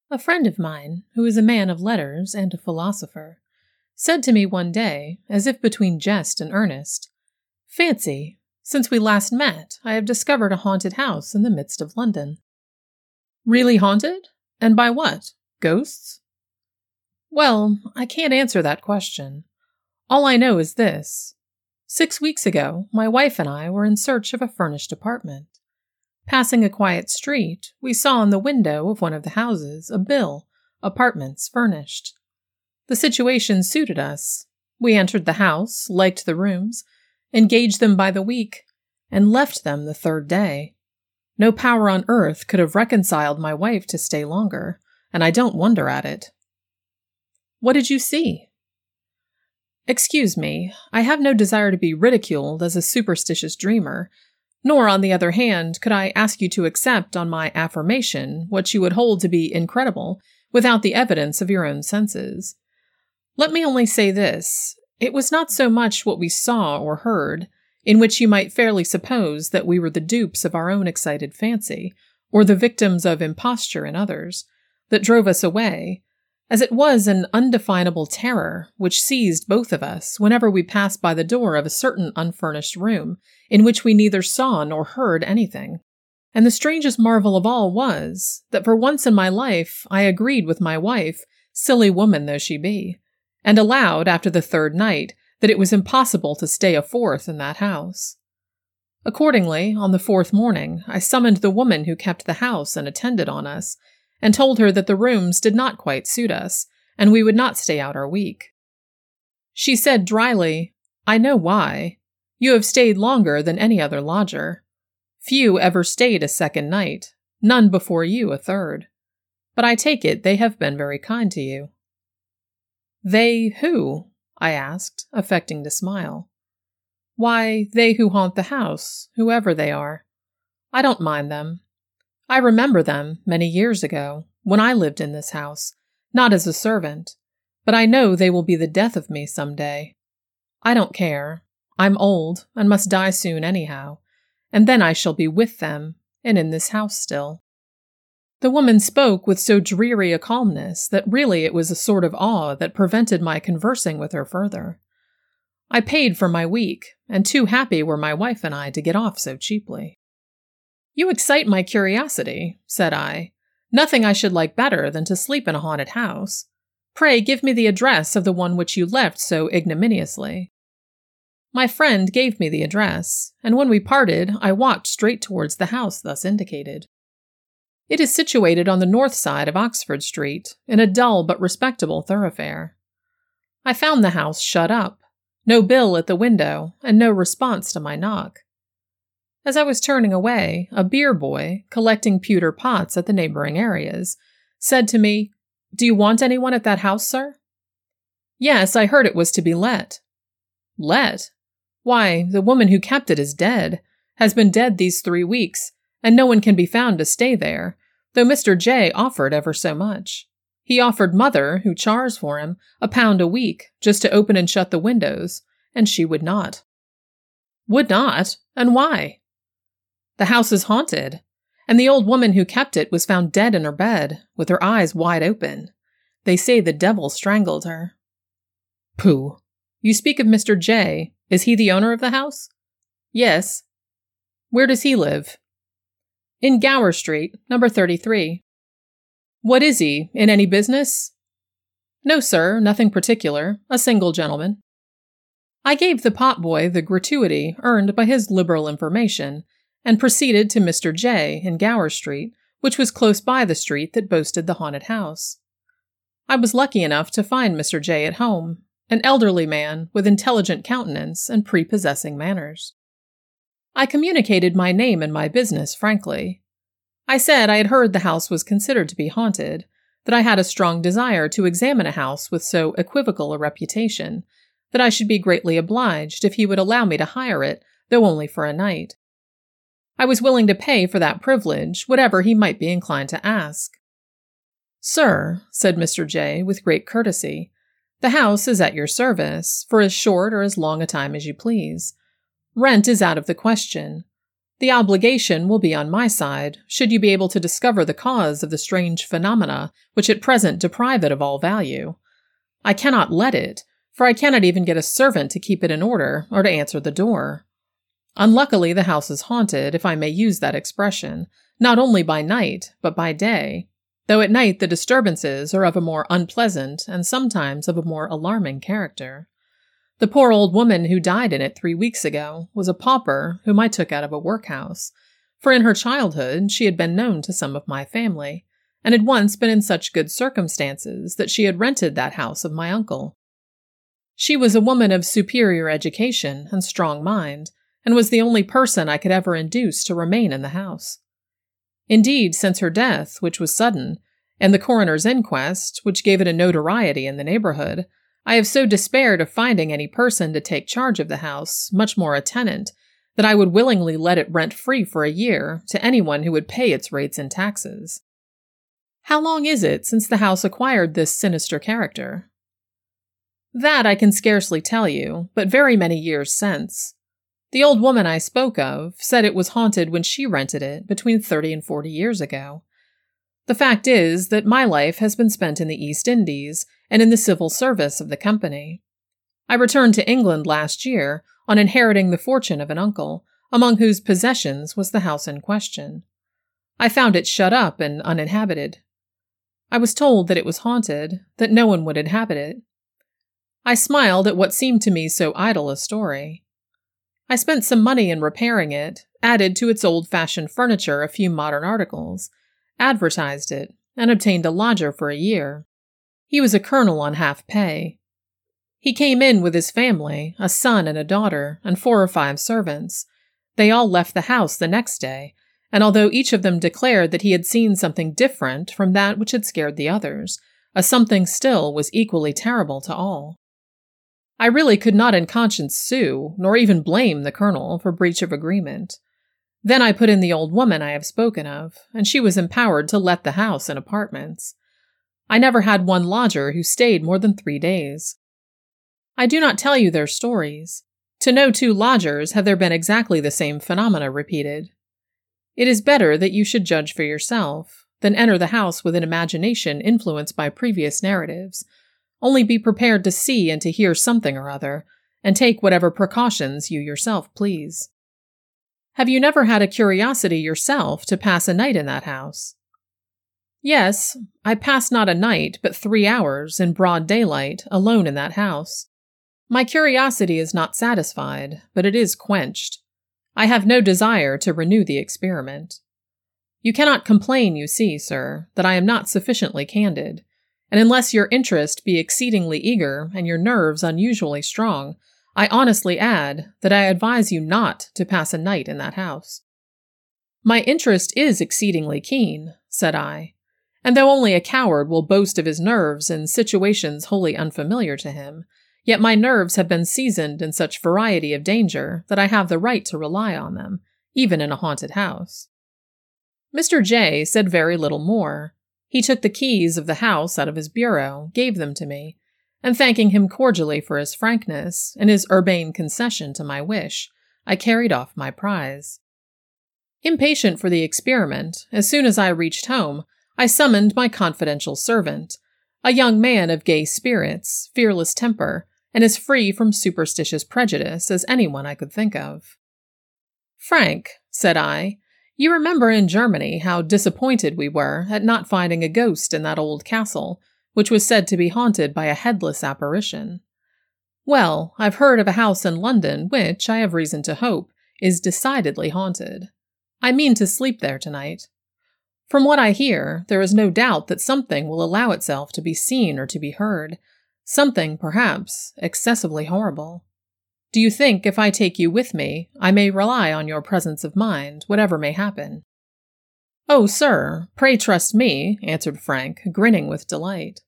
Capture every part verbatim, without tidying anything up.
A friend of mine, who is a man of letters and a philosopher, said to me one day, as if between jest and earnest, "Fancy, since we last met, I have discovered a haunted house in the midst of London." "Really haunted? And by what? Ghosts?" "Well, I can't answer that question. All I know is this. Six weeks ago, my wife and I were in search of a furnished apartment. Passing a quiet street, we saw in the window of one of the houses a bill, "Apartments furnished." The situation suited us. We entered the house, liked the rooms, engaged them by the week, and left them the third day. No power on earth could have reconciled my wife to stay longer, and I don't wonder at it. "What did you see?" "Excuse me, I have no desire to be ridiculed as a superstitious dreamer, nor, on the other hand, could I ask you to accept on my affirmation what you would hold to be incredible without the evidence of your own senses. Let me only say this. It was not so much what we saw or heard, in which you might fairly suppose that we were the dupes of our own excited fancy, or the victims of imposture in others, that drove us away, as it was an undefinable terror which seized both of us whenever we passed by the door of a certain unfurnished room in which we neither saw nor heard anything. And the strangest marvel of all was, that for once in my life I agreed with my wife, silly woman though she be, and allowed, after the third night, that it was impossible to stay a fourth in that house. Accordingly, on the fourth morning, I summoned the woman who kept the house and attended on us, and told her that the rooms did not quite suit us, and we would not stay out our week. She said dryly, "I know why. You have stayed longer than any other lodger. Few ever stayed a second night, none before you a third. But I take it they have been very kind to you." "They who?" I asked, affecting to smile. "Why, they who haunt the house, whoever they are. I don't mind them. I remember them many years ago, when I lived in this house, not as a servant, but I know they will be the death of me some day. I don't care. I'm old and must die soon anyhow, and then I shall be with them and in this house still." The woman spoke with so dreary a calmness that really it was a sort of awe that prevented my conversing with her further. I paid for my week, and too happy were my wife and I to get off so cheaply. "You excite my curiosity," said I. "Nothing I should like better than to sleep in a haunted house. Pray give me the address of the one which you left so ignominiously." My friend gave me the address, and when we parted, I walked straight towards the house thus indicated. It is situated on the north side of Oxford Street, in a dull but respectable thoroughfare. I found the house shut up, no bill at the window, and no response to my knock. As I was turning away, a beer boy, collecting pewter pots at the neighboring areas, said to me, "Do you want anyone at that house, sir?" "Yes, I heard it was to be let." "Let? Why, the woman who kept it is dead, has been dead these three weeks, and no one can be found to stay there, though Mister J offered ever so much. He offered Mother, who chars for him, a pound a week, just to open and shut the windows, and she would not." "Would not? And why?" "The house is haunted, and the old woman who kept it was found dead in her bed, with her eyes wide open. They say the devil strangled her." "Pooh! You speak of Mister J. Is he the owner of the house?" "Yes." "Where does he live?" "In Gower Street, number thirty-three. "What is he, in any business?" "No, sir, nothing particular. A single gentleman." I gave the potboy the gratuity earned by his liberal information, and proceeded to Mister J. in Gower Street, which was close by the street that boasted the haunted house. I was lucky enough to find Mister J. at home, an elderly man with intelligent countenance and prepossessing manners. I communicated my name and my business frankly. I said I had heard the house was considered to be haunted, that I had a strong desire to examine a house with so equivocal a reputation, that I should be greatly obliged if he would allow me to hire it, though only for a night. I was willing to pay for that privilege, whatever he might be inclined to ask. "Sir," said Mister J. with great courtesy, "the house is at your service, for as short or as long a time as you please. Rent is out of the question. The obligation will be on my side, should you be able to discover the cause of the strange phenomena which at present deprive it of all value. I cannot let it, for I cannot even get a servant to keep it in order or to answer the door. Unluckily, the house is haunted, if I may use that expression, not only by night, but by day, though at night the disturbances are of a more unpleasant and sometimes of a more alarming character. The poor old woman who died in it three weeks ago was a pauper whom I took out of a workhouse, for in her childhood she had been known to some of my family, and had once been in such good circumstances that she had rented that house of my uncle. She was a woman of superior education and strong mind, and was the only person I could ever induce to remain in the house. Indeed, since her death, which was sudden, and the coroner's inquest, which gave it a notoriety in the neighborhood, I have so despaired of finding any person to take charge of the house, much more a tenant, that I would willingly let it rent free for a year to anyone who would pay its rates and taxes. How long is it since the house acquired this sinister character? That I can scarcely tell you, but very many years since. The old woman I spoke of said it was haunted when she rented it between thirty and forty years ago. The fact is that my life has been spent in the East Indies and in the civil service of the company. I returned to England last year on inheriting the fortune of an uncle, among whose possessions was the house in question. I found it shut up and uninhabited. I was told that it was haunted, that no one would inhabit it. I smiled at what seemed to me so idle a story. I spent some money in repairing it, added to its old-fashioned furniture a few modern articles, advertised it, and obtained a lodger for a year. He was a colonel on half pay. He came in with his family, a son and a daughter, and four or five servants. They all left the house the next day, and although each of them declared that he had seen something different from that which had scared the others, a something still was equally terrible to all. I really could not in conscience sue, nor even blame the colonel for breach of agreement. Then I put in the old woman I have spoken of, and she was empowered to let the house and apartments. I never had one lodger who stayed more than three days. I do not tell you their stories. To no two lodgers have there been exactly the same phenomena repeated. It is better that you should judge for yourself, than enter the house with an imagination influenced by previous narratives. Only be prepared to see and to hear something or other, and take whatever precautions you yourself please. Have you never had a curiosity yourself to pass a night in that house? Yes, I passed not a night, but three hours, in broad daylight, alone in that house. My curiosity is not satisfied, but it is quenched. I have no desire to renew the experiment. You cannot complain, you see, sir, that I am not sufficiently candid, and unless your interest be exceedingly eager and your nerves unusually strong, I honestly add that I advise you not to pass a night in that house. My interest is exceedingly keen, said I, and though only a coward will boast of his nerves in situations wholly unfamiliar to him, yet my nerves have been seasoned in such variety of danger that I have the right to rely on them, even in a haunted house. Mister J said very little more. He took the keys of the house out of his bureau, gave them to me, and thanking him cordially for his frankness and his urbane concession to my wish, I carried off my prize. Impatient for the experiment, as soon as I reached home, I summoned my confidential servant, a young man of gay spirits, fearless temper, and as free from superstitious prejudice as anyone I could think of. Frank, said I, you remember in Germany how disappointed we were at not finding a ghost in that old castle, which was said to be haunted by a headless apparition. Well, I've heard of a house in London which, I have reason to hope, is decidedly haunted. I mean to sleep there tonight. From what I hear, there is no doubt that something will allow itself to be seen or to be heard, something, perhaps, excessively horrible. Do you think, if I take you with me, I may rely on your presence of mind, whatever may happen? Oh, sir, pray trust me, answered Frank, grinning with delight.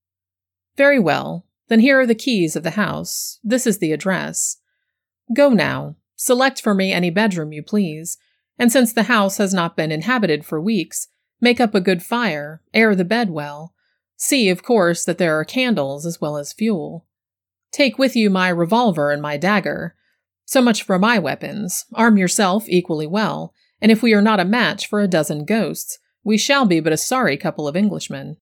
Very well, then here are the keys of the house. This is the address. Go now, select for me any bedroom you please, and since the house has not been inhabited for weeks, make up a good fire, air the bed well. See, of course, that there are candles as well as fuel. Take with you my revolver and my dagger. So much for my weapons. Arm yourself equally well, and if we are not a match for a dozen ghosts, we shall be but a sorry couple of Englishmen.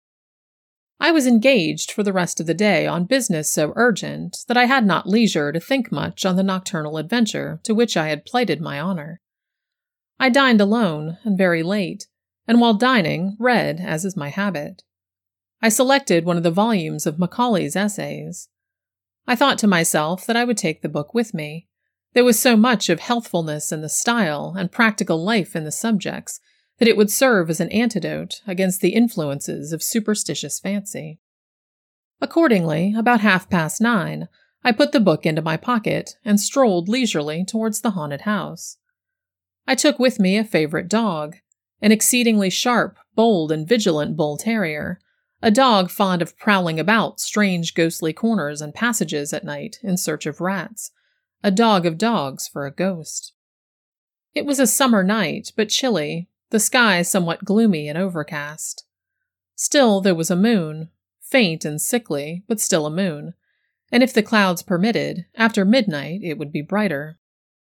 I was engaged for the rest of the day on business so urgent that I had not leisure to think much on the nocturnal adventure to which I had plighted my honor. I dined alone and very late, and while dining, read, as is my habit. I selected one of the volumes of Macaulay's essays. I thought to myself that I would take the book with me. There was so much of healthfulness in the style and practical life in the subjects that it would serve as an antidote against the influences of superstitious fancy. Accordingly, about half past nine, I put the book into my pocket and strolled leisurely towards the haunted house. I took with me a favorite dog, an exceedingly sharp, bold, and vigilant bull terrier, a dog fond of prowling about strange ghostly corners and passages at night in search of rats, a dog of dogs for a ghost. It was a summer night, but chilly, the sky somewhat gloomy and overcast. Still there was a moon, faint and sickly, but still a moon, and if the clouds permitted, after midnight it would be brighter.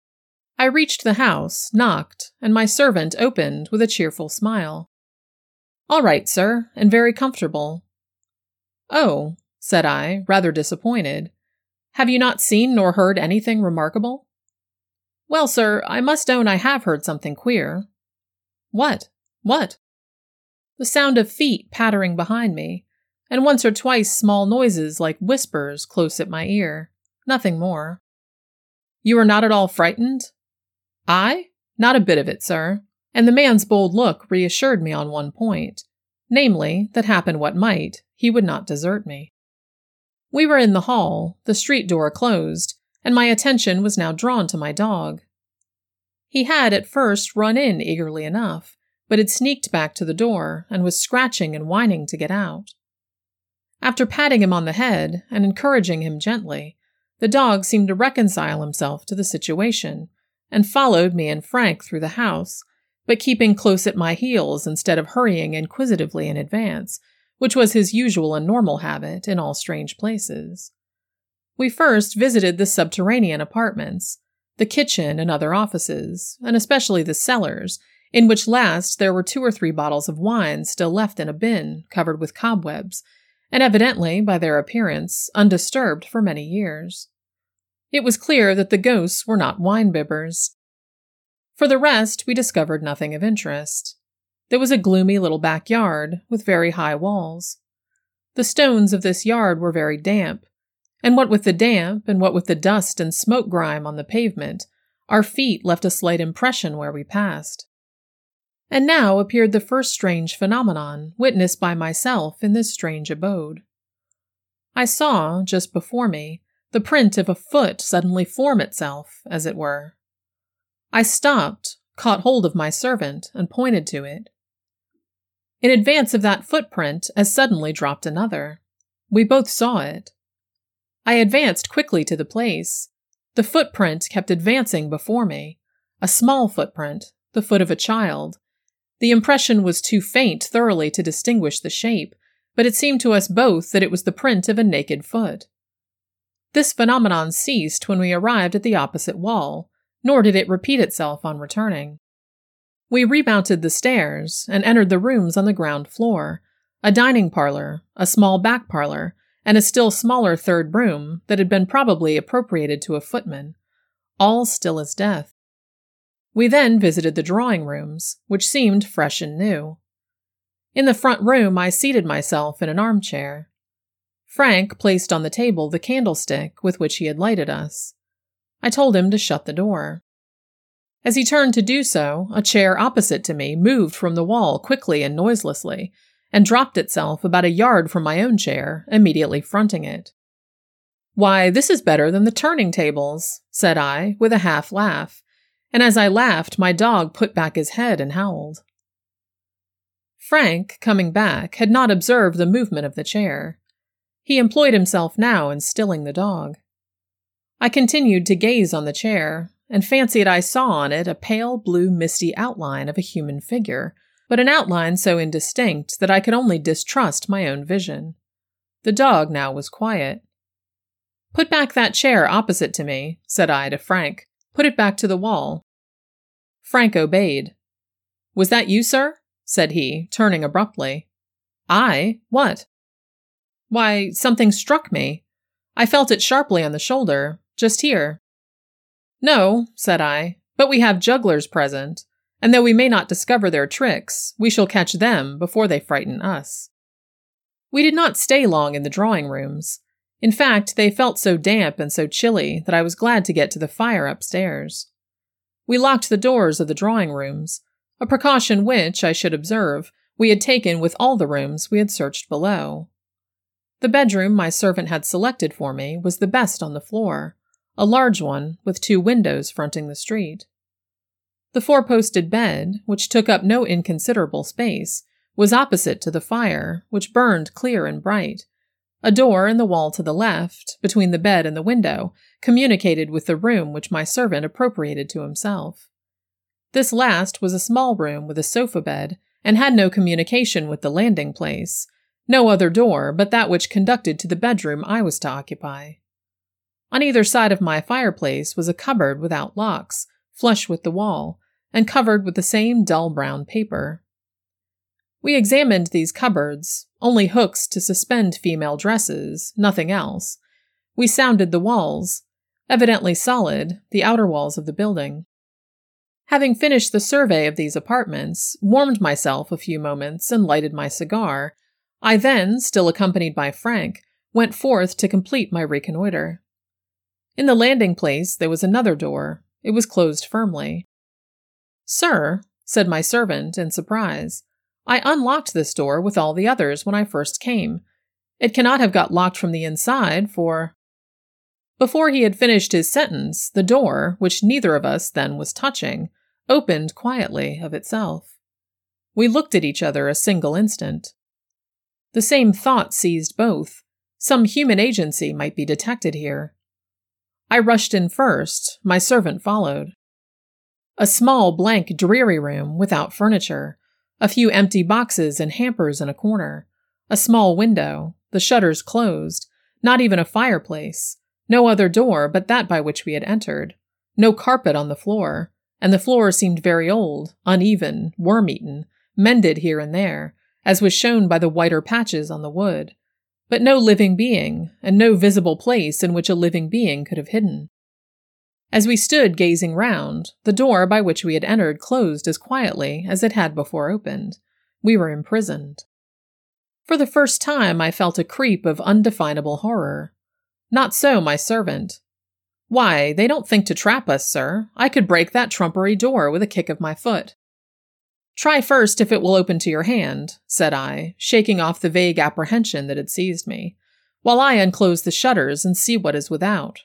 I reached the house, knocked, and my servant opened with a cheerful smile. "All right, sir, and very comfortable." "Oh," said I, rather disappointed. "Have you not seen nor heard anything remarkable?" "Well, sir, I must own I have heard something queer." "What? What?" "The sound of feet pattering behind me, and once or twice small noises like whispers close at my ear. Nothing more." "You are not at all frightened?" "I? Not a bit of it, sir." And the man's bold look reassured me on one point, namely, that happen what might, he would not desert me. We were in the hall, the street door closed, and my attention was now drawn to my dog. He had at first run in eagerly enough, but had sneaked back to the door and was scratching and whining to get out. After patting him on the head and encouraging him gently, the dog seemed to reconcile himself to the situation and followed me and Frank through the house, but keeping close at my heels instead of hurrying inquisitively in advance, which was his usual and normal habit in all strange places. We first visited the subterranean apartments, the kitchen and other offices, and especially the cellars, in which last there were two or three bottles of wine still left in a bin covered with cobwebs, and evidently, by their appearance, undisturbed for many years. It was clear that the ghosts were not wine-bibbers. For the rest, we discovered nothing of interest. There was a gloomy little backyard with very high walls. The stones of this yard were very damp, and what with the damp and what with the dust and smoke grime on the pavement, our feet left a slight impression where we passed. And now appeared the first strange phenomenon witnessed by myself in this strange abode. I saw, just before me, the print of a foot suddenly form itself, as it were. I stopped, caught hold of my servant, and pointed to it. In advance of that footprint as suddenly dropped another. We both saw it. I advanced quickly to the place. The footprint kept advancing before me. A small footprint, the foot of a child. The impression was too faint thoroughly to distinguish the shape, but it seemed to us both that it was the print of a naked foot. This phenomenon ceased when we arrived at the opposite wall, nor did it repeat itself on returning. We remounted the stairs and entered the rooms on the ground floor, a dining parlor, a small back parlor, and a still smaller third room that had been probably appropriated to a footman, all still as death. We then visited the drawing rooms, which seemed fresh and new. In the front room I seated myself in an armchair. Frank placed on the table the candlestick with which he had lighted us. I told him to shut the door. As he turned to do so, a chair opposite to me moved from the wall quickly and noiselessly, and dropped itself about a yard from my own chair, immediately fronting it. "Why, this is better than the turning tables," said I, with a half laugh, and as I laughed, my dog put back his head and howled. Frank, coming back, had not observed the movement of the chair. He employed himself now in stilling the dog. I continued to gaze on the chair, and fancied I saw on it a pale blue misty outline of a human figure, but an outline so indistinct that I could only distrust my own vision. The dog now was quiet. "Put back that chair opposite to me," said I to Frank. Put it back to the wall." Frank obeyed. "Was that you, sir?" said he, turning abruptly. "I? What?" "Why, something struck me. I felt it sharply on the shoulder, just here." "No," said I, "but we have jugglers present, and though we may not discover their tricks, we shall catch them before they frighten us." We did not stay long in the drawing rooms. In fact, they felt so damp and so chilly that I was glad to get to the fire upstairs. We locked the doors of the drawing rooms, a precaution which, I should observe, we had taken with all the rooms we had searched below. The bedroom my servant had selected for me was the best on the floor, a large one with two windows fronting the street. The four-posted bed, which took up no inconsiderable space, was opposite to the fire, which burned clear and bright. A door in the wall to the left, between the bed and the window, communicated with the room which my servant appropriated to himself. This last was a small room with a sofa bed, and had no communication with the landing place, no other door but that which conducted to the bedroom I was to occupy. On either side of my fireplace was a cupboard without locks, flush with the wall, and covered with the same dull brown paper. We examined these cupboards, only hooks to suspend female dresses, nothing else. We sounded the walls, evidently solid, the outer walls of the building. Having finished the survey of these apartments, warmed myself a few moments and lighted my cigar, I then, still accompanied by Frank, went forth to complete my reconnoiter. In the landing place there was another door. It was closed firmly. "Sir," said my servant in surprise, "I unlocked this door with all the others when I first came. It cannot have got locked from the inside, for—" Before he had finished his sentence, the door, which neither of us then was touching, opened quietly of itself. We looked at each other a single instant. The same thought seized both. Some human agency might be detected here. I rushed in first, my servant followed. A small, blank, dreary room without furniture, a few empty boxes and hampers in a corner, a small window, the shutters closed, not even a fireplace, no other door but that by which we had entered, no carpet on the floor, and the floor seemed very old, uneven, worm-eaten, mended here and there, as was shown by the whiter patches on the wood, but no living being, and no visible place in which a living being could have hidden. As we stood gazing round, the door by which we had entered closed as quietly as it had before opened. We were imprisoned. For the first time I felt a creep of undefinable horror. Not so my servant. "Why, they don't think to trap us, sir. I could break that trumpery door with a kick of my foot." "Try first if it will open to your hand," said I, shaking off the vague apprehension that had seized me, "while I unclose the shutters and see what is without."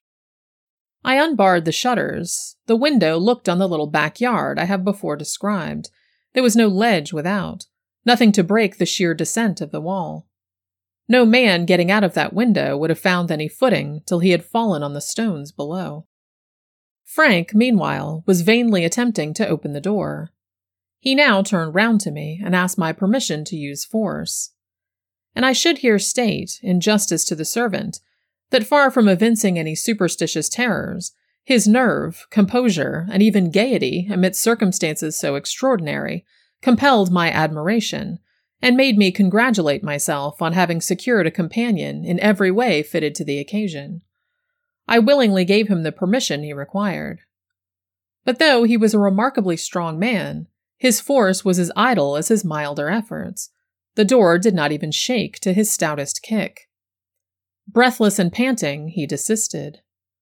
I unbarred the shutters. The window looked on the little backyard I have before described. There was no ledge without, nothing to break the sheer descent of the wall. No man getting out of that window would have found any footing till he had fallen on the stones below. Frank, meanwhile, was vainly attempting to open the door. He now turned round to me and asked my permission to use force. And I should here state, in justice to the servant, that far from evincing any superstitious terrors, his nerve, composure, and even gaiety amidst circumstances so extraordinary, compelled my admiration, and made me congratulate myself on having secured a companion in every way fitted to the occasion. I willingly gave him the permission he required. But though he was a remarkably strong man, his force was as idle as his milder efforts. The door did not even shake to his stoutest kick. Breathless and panting, he desisted.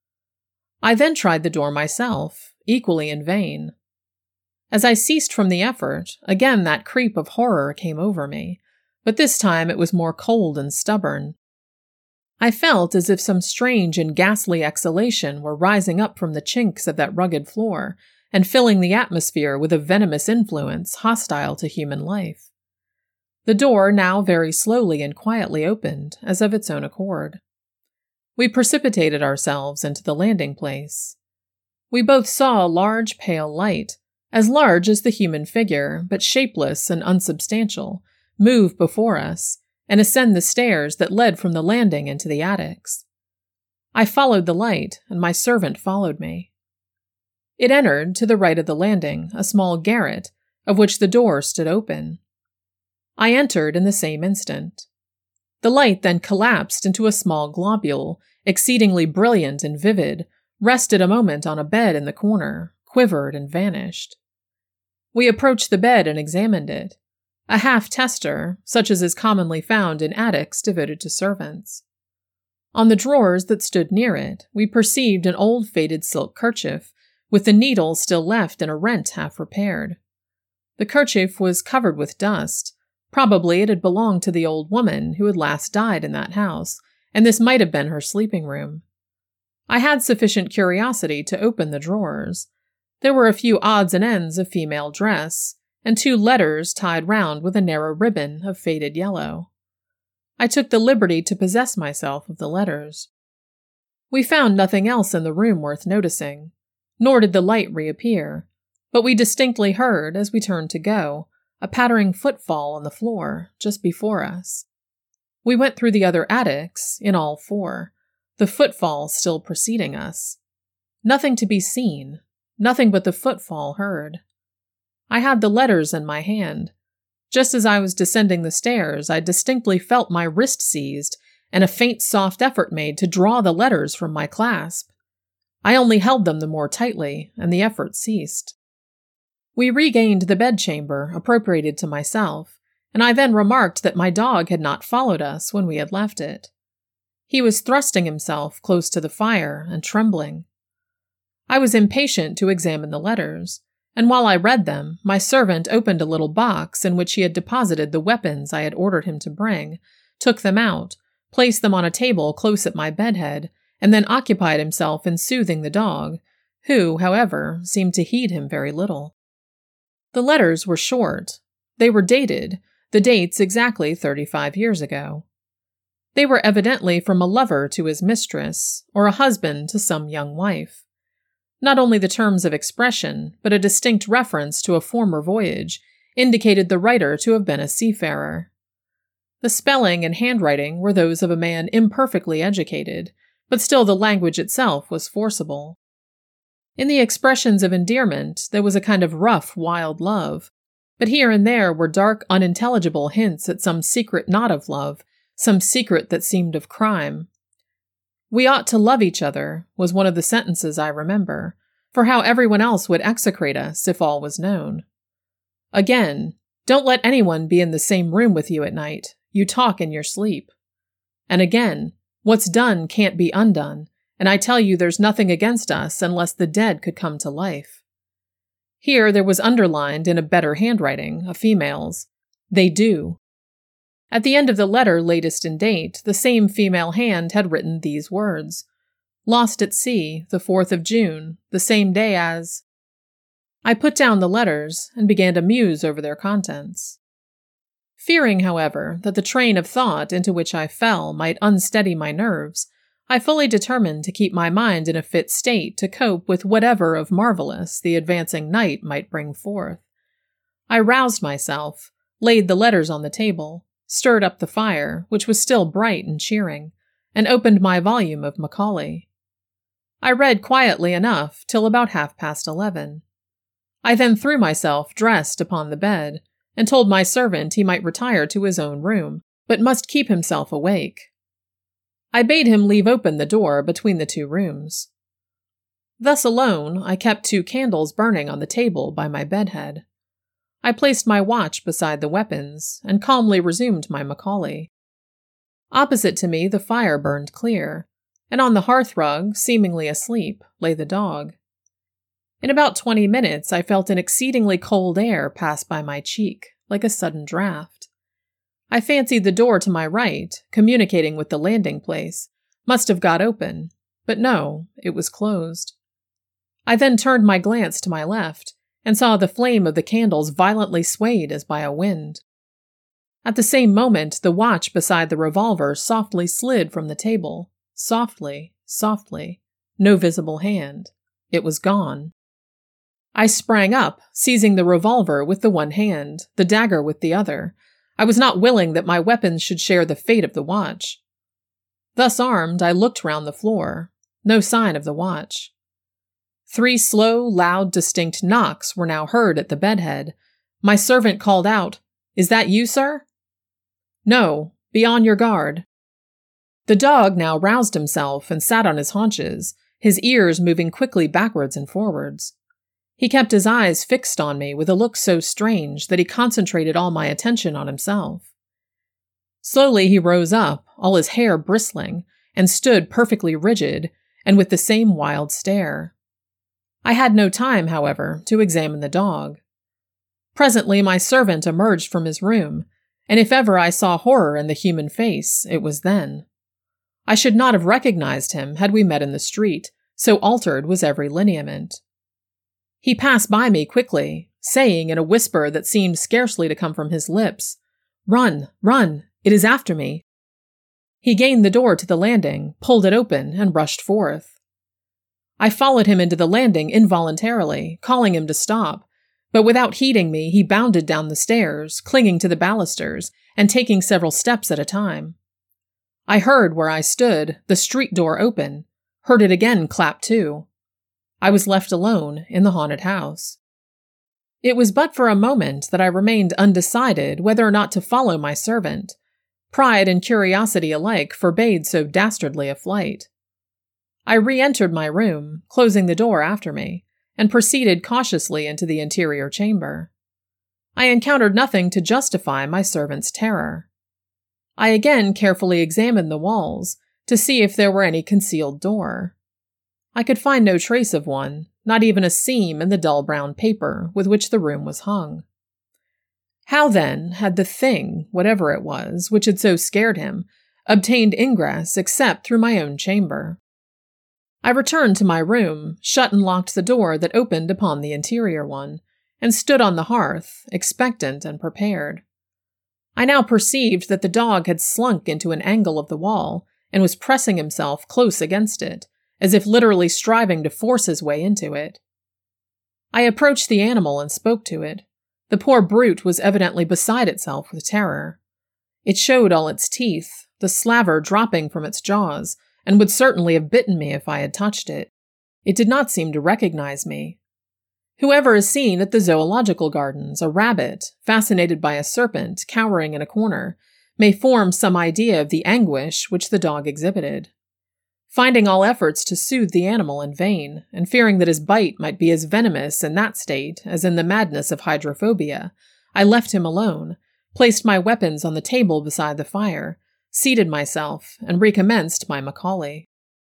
I then tried the door myself, equally in vain. As I ceased from the effort, again that creep of horror came over me, but this time it was more cold and stubborn. I felt as if some strange and ghastly exhalation were rising up from the chinks of that rugged floor and filling the atmosphere with a venomous influence hostile to human life. The door now very slowly and quietly opened, as of its own accord. We precipitated ourselves into the landing place. We both saw a large pale light, as large as the human figure, but shapeless and unsubstantial, move before us, and ascend the stairs that led from the landing into the attics. I followed the light, and my servant followed me. It entered, to the right of the landing, a small garret, of which the door stood open. I entered in the same instant. The light then collapsed into a small globule, exceedingly brilliant and vivid, rested a moment on a bed in the corner, quivered and vanished. We approached the bed and examined it, a half-tester, such as is commonly found in attics devoted to servants. On the drawers that stood near it, we perceived an old faded silk kerchief, with the needle still left in a rent half repaired. The kerchief was covered with dust. Probably it had belonged to the old woman who had last died in that house, and this might have been her sleeping room. I had sufficient curiosity to open the drawers. There were a few odds and ends of female dress, and two letters tied round with a narrow ribbon of faded yellow. I took the liberty to possess myself of the letters. We found nothing else in the room worth noticing, nor did the light reappear, but we distinctly heard, as we turned to go, a pattering footfall on the floor just before us. We went through the other attics, in all four, the footfall still preceding us. Nothing to be seen, nothing but the footfall heard. I had the letters in my hand. Just as I was descending the stairs, I distinctly felt my wrist seized and a faint soft effort made to draw the letters from my clasp. I only held them the more tightly, and the effort ceased. We regained the bedchamber appropriated to myself, and I then remarked that my dog had not followed us when we had left it. He was thrusting himself close to the fire and trembling. I was impatient to examine the letters, and while I read them, my servant opened a little box in which he had deposited the weapons I had ordered him to bring, took them out, placed them on a table close at my bedhead, and then occupied himself in soothing the dog, who, however, seemed to heed him very little. The letters were short. They were dated, the dates exactly thirty-five years ago. They were evidently from a lover to his mistress, or a husband to some young wife. Not only the terms of expression, but a distinct reference to a former voyage, indicated the writer to have been a seafarer. The spelling and handwriting were those of a man imperfectly educated, but still the language itself was forcible. In the expressions of endearment, there was a kind of rough, wild love, but here and there were dark, unintelligible hints at some secret not of love, some secret that seemed of crime. "We ought to love each other," was one of the sentences I remember, for how everyone else would execrate us if all was known. Again, "Don't let anyone be in the same room with you at night. You talk in your sleep." And again, "What's done can't be undone, and I tell you there's nothing against us unless the dead could come to life." Here there was underlined in a better handwriting, a female's, "They do." At the end of the letter latest in date, the same female hand had written these words: "Lost at sea, the fourth of June, the same day as—" I put down the letters and began to muse over their contents. Fearing, however, that the train of thought into which I fell might unsteady my nerves, I fully determined to keep my mind in a fit state to cope with whatever of marvelous the advancing night might bring forth. I roused myself, laid the letters on the table, stirred up the fire, which was still bright and cheering, and opened my volume of Macaulay. I read quietly enough till about half past eleven. I then threw myself, dressed, upon the bed, and told my servant he might retire to his own room, but must keep himself awake. I bade him leave open the door between the two rooms. Thus alone, I kept two candles burning on the table by my bedhead. I placed my watch beside the weapons, and calmly resumed my Macaulay. Opposite to me the fire burned clear, and on the hearthrug, seemingly asleep, lay the dog. In about twenty minutes I felt an exceedingly cold air pass by my cheek, like a sudden draught. I fancied the door to my right, communicating with the landing place, must have got open, but no, it was closed. I then turned my glance to my left, and saw the flame of the candles violently swayed as by a wind. At the same moment, the watch beside the revolver softly slid from the table, softly, softly, no visible hand. It was gone. I sprang up, seizing the revolver with the one hand, the dagger with the other. I was not willing that my weapons should share the fate of the watch. Thus armed, I looked round the floor. No sign of the watch. Three slow, loud, distinct knocks were now heard at the bedhead. My servant called out, "Is that you, sir?" "No, be on your guard." The dog now roused himself and sat on his haunches, his ears moving quickly backwards and forwards. He kept his eyes fixed on me with a look so strange that he concentrated all my attention on himself. Slowly he rose up, all his hair bristling, and stood perfectly rigid, and with the same wild stare. I had no time, however, to examine the dog. Presently my servant emerged from his room, and if ever I saw horror in the human face, it was then. I should not have recognized him had we met in the street, so altered was every lineament. He passed by me quickly, saying in a whisper that seemed scarcely to come from his lips, "Run, run, it is after me." He gained the door to the landing, pulled it open, and rushed forth. I followed him into the landing involuntarily, calling him to stop, but without heeding me, he bounded down the stairs, clinging to the balusters, and taking several steps at a time. I heard, where I stood, the street door open, heard it again clap to. I was left alone in the haunted house. It was but for a moment that I remained undecided whether or not to follow my servant. Pride and curiosity alike forbade so dastardly a flight. I re-entered my room, closing the door after me, and proceeded cautiously into the interior chamber. I encountered nothing to justify my servant's terror. I again carefully examined the walls to see if there were any concealed door. I could find no trace of one, not even a seam in the dull brown paper with which the room was hung. How, then, had the thing, whatever it was, which had so scared him, obtained ingress except through my own chamber? I returned to my room, shut and locked the door that opened upon the interior one, and stood on the hearth, expectant and prepared. I now perceived that the dog had slunk into an angle of the wall and was pressing himself close against it, as if literally striving to force his way into it. I approached the animal and spoke to it. The poor brute was evidently beside itself with terror. It showed all its teeth, the slaver dropping from its jaws, and would certainly have bitten me if I had touched it. It did not seem to recognize me. Whoever has seen at the zoological gardens a rabbit, fascinated by a serpent cowering in a corner, may form some idea of the anguish which the dog exhibited. Finding all efforts to soothe the animal in vain, and fearing that his bite might be as venomous in that state as in the madness of hydrophobia, I left him alone, placed my weapons on the table beside the fire, seated myself, and recommenced my Macaulay.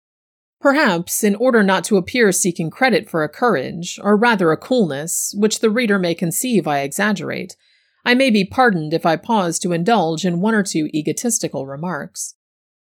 Perhaps, in order not to appear seeking credit for a courage, or rather a coolness, which the reader may conceive I exaggerate, I may be pardoned if I pause to indulge in one or two egotistical remarks.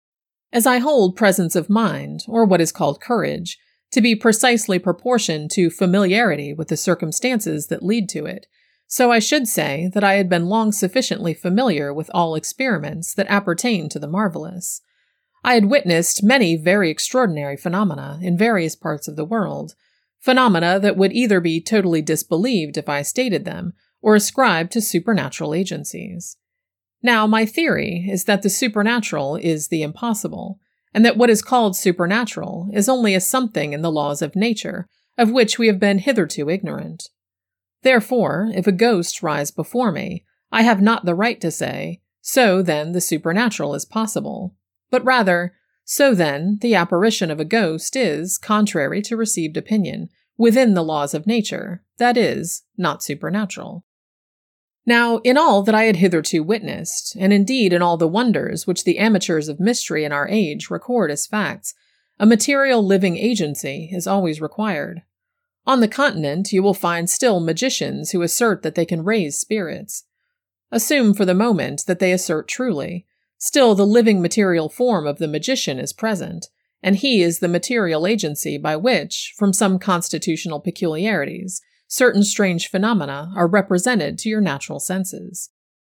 As I hold presence of mind, or what is called courage, to be precisely proportioned to familiarity with the circumstances that lead to it, so I should say that I had been long sufficiently familiar with all experiments that appertain to the marvelous. I had witnessed many very extraordinary phenomena in various parts of the world, phenomena that would either be totally disbelieved if I stated them, or ascribed to supernatural agencies. Now, my theory is that the supernatural is the impossible, and that what is called supernatural is only a something in the laws of nature, of which we have been hitherto ignorant. Therefore, if a ghost rise before me, I have not the right to say, "So then the supernatural is possible," but rather, "So then the apparition of a ghost is, contrary to received opinion, within the laws of nature, that is, not supernatural." Now, in all that I had hitherto witnessed, and indeed in all the wonders which the amateurs of mystery in our age record as facts, a material living agency is always required. On the continent, you will find still magicians who assert that they can raise spirits. Assume for the moment that they assert truly. Still, the living material form of the magician is present, and he is the material agency by which, from some constitutional peculiarities, certain strange phenomena are represented to your natural senses.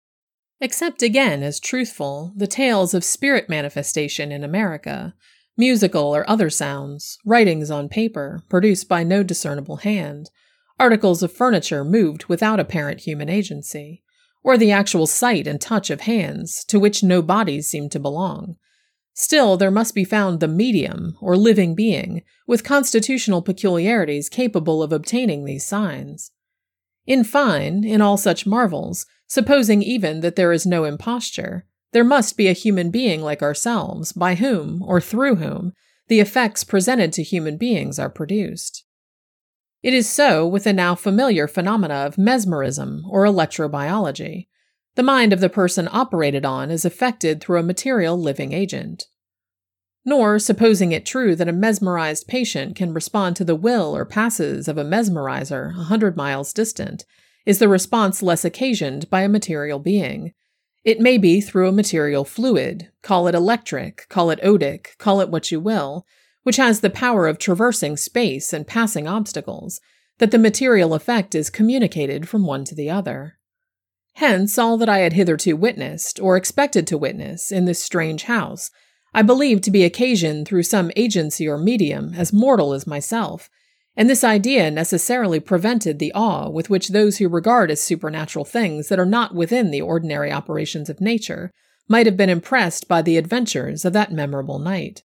Accept again as truthful the tales of spirit manifestation in America, musical or other sounds, writings on paper produced by no discernible hand, articles of furniture moved without apparent human agency, or the actual sight and touch of hands to which no bodies seem to belong. Still, there must be found the medium, or living being, with constitutional peculiarities capable of obtaining these signs. In fine, in all such marvels, supposing even that there is no imposture, there must be a human being like ourselves, by whom, or through whom, the effects presented to human beings are produced. It is so with the now familiar phenomena of mesmerism or electrobiology. The mind of the person operated on is affected through a material living agent. Nor, supposing it true that a mesmerized patient can respond to the will or passes of a mesmerizer a hundred miles distant, is the response less occasioned by a material being. It may be through a material fluid, call it electric, call it odic, call it what you will, which has the power of traversing space and passing obstacles, that the material effect is communicated from one to the other. Hence, all that I had hitherto witnessed, or expected to witness, in this strange house, I believed to be occasioned through some agency or medium as mortal as myself, and this idea necessarily prevented the awe with which those who regard as supernatural things that are not within the ordinary operations of nature might have been impressed by the adventures of that memorable night.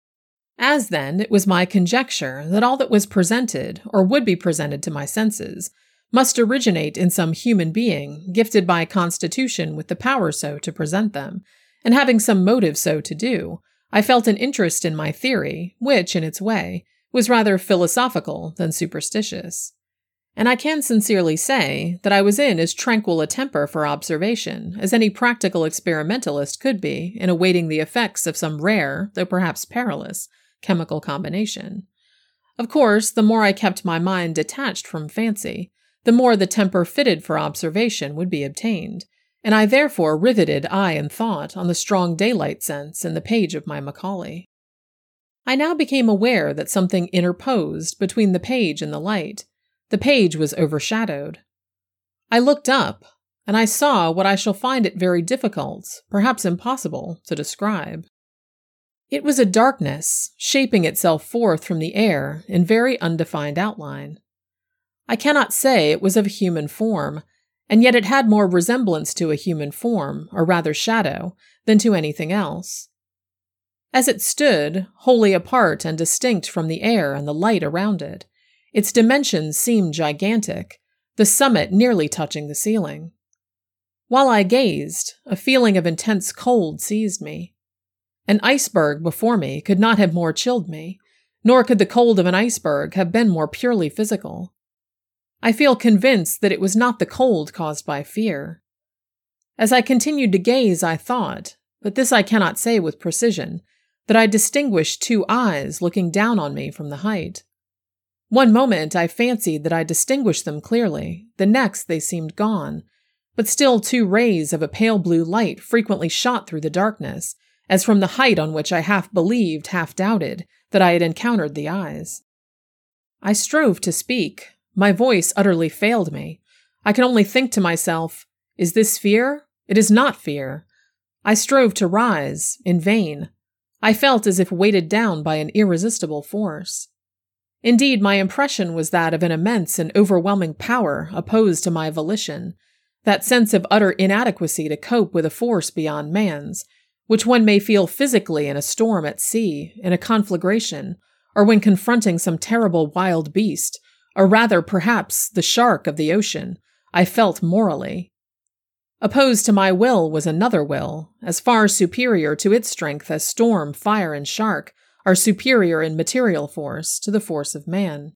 As then, it was my conjecture that all that was presented, or would be presented to my senses, must originate in some human being gifted by constitution with the power so to present them, and having some motive so to do, I felt an interest in my theory, which, in its way, was rather philosophical than superstitious. And I can sincerely say that I was in as tranquil a temper for observation as any practical experimentalist could be in awaiting the effects of some rare, though perhaps perilous, chemical combination. Of course, the more I kept my mind detached from fancy, the more the temper fitted for observation would be obtained, and I therefore riveted eye and thought on the strong daylight sense in the page of my Macaulay. I now became aware that something interposed between the page and the light. The page was overshadowed. I looked up, and I saw what I shall find it very difficult, perhaps impossible, to describe. It was a darkness, shaping itself forth from the air in very undefined outline. I cannot say it was of human form, and yet it had more resemblance to a human form, or rather shadow, than to anything else. As it stood, wholly apart and distinct from the air and the light around it, its dimensions seemed gigantic, the summit nearly touching the ceiling. While I gazed, a feeling of intense cold seized me. An iceberg before me could not have more chilled me, nor could the cold of an iceberg have been more purely physical. I feel convinced that it was not the cold caused by fear. As I continued to gaze, I thought, but this I cannot say with precision, that I distinguished two eyes looking down on me from the height. One moment I fancied that I distinguished them clearly, the next they seemed gone, but still two rays of a pale blue light frequently shot through the darkness, as from the height on which I half believed, half doubted, that I had encountered the eyes. I strove to speak. My voice utterly failed me. I could only think to myself, is this fear? It is not fear. I strove to rise, in vain. I felt as if weighted down by an irresistible force. Indeed, my impression was that of an immense and overwhelming power opposed to my volition, that sense of utter inadequacy to cope with a force beyond man's, which one may feel physically in a storm at sea, in a conflagration, or when confronting some terrible wild beast, or rather, perhaps, the shark of the ocean, I felt morally. Opposed to my will was another will, as far superior to its strength as storm, fire, and shark are superior in material force to the force of man.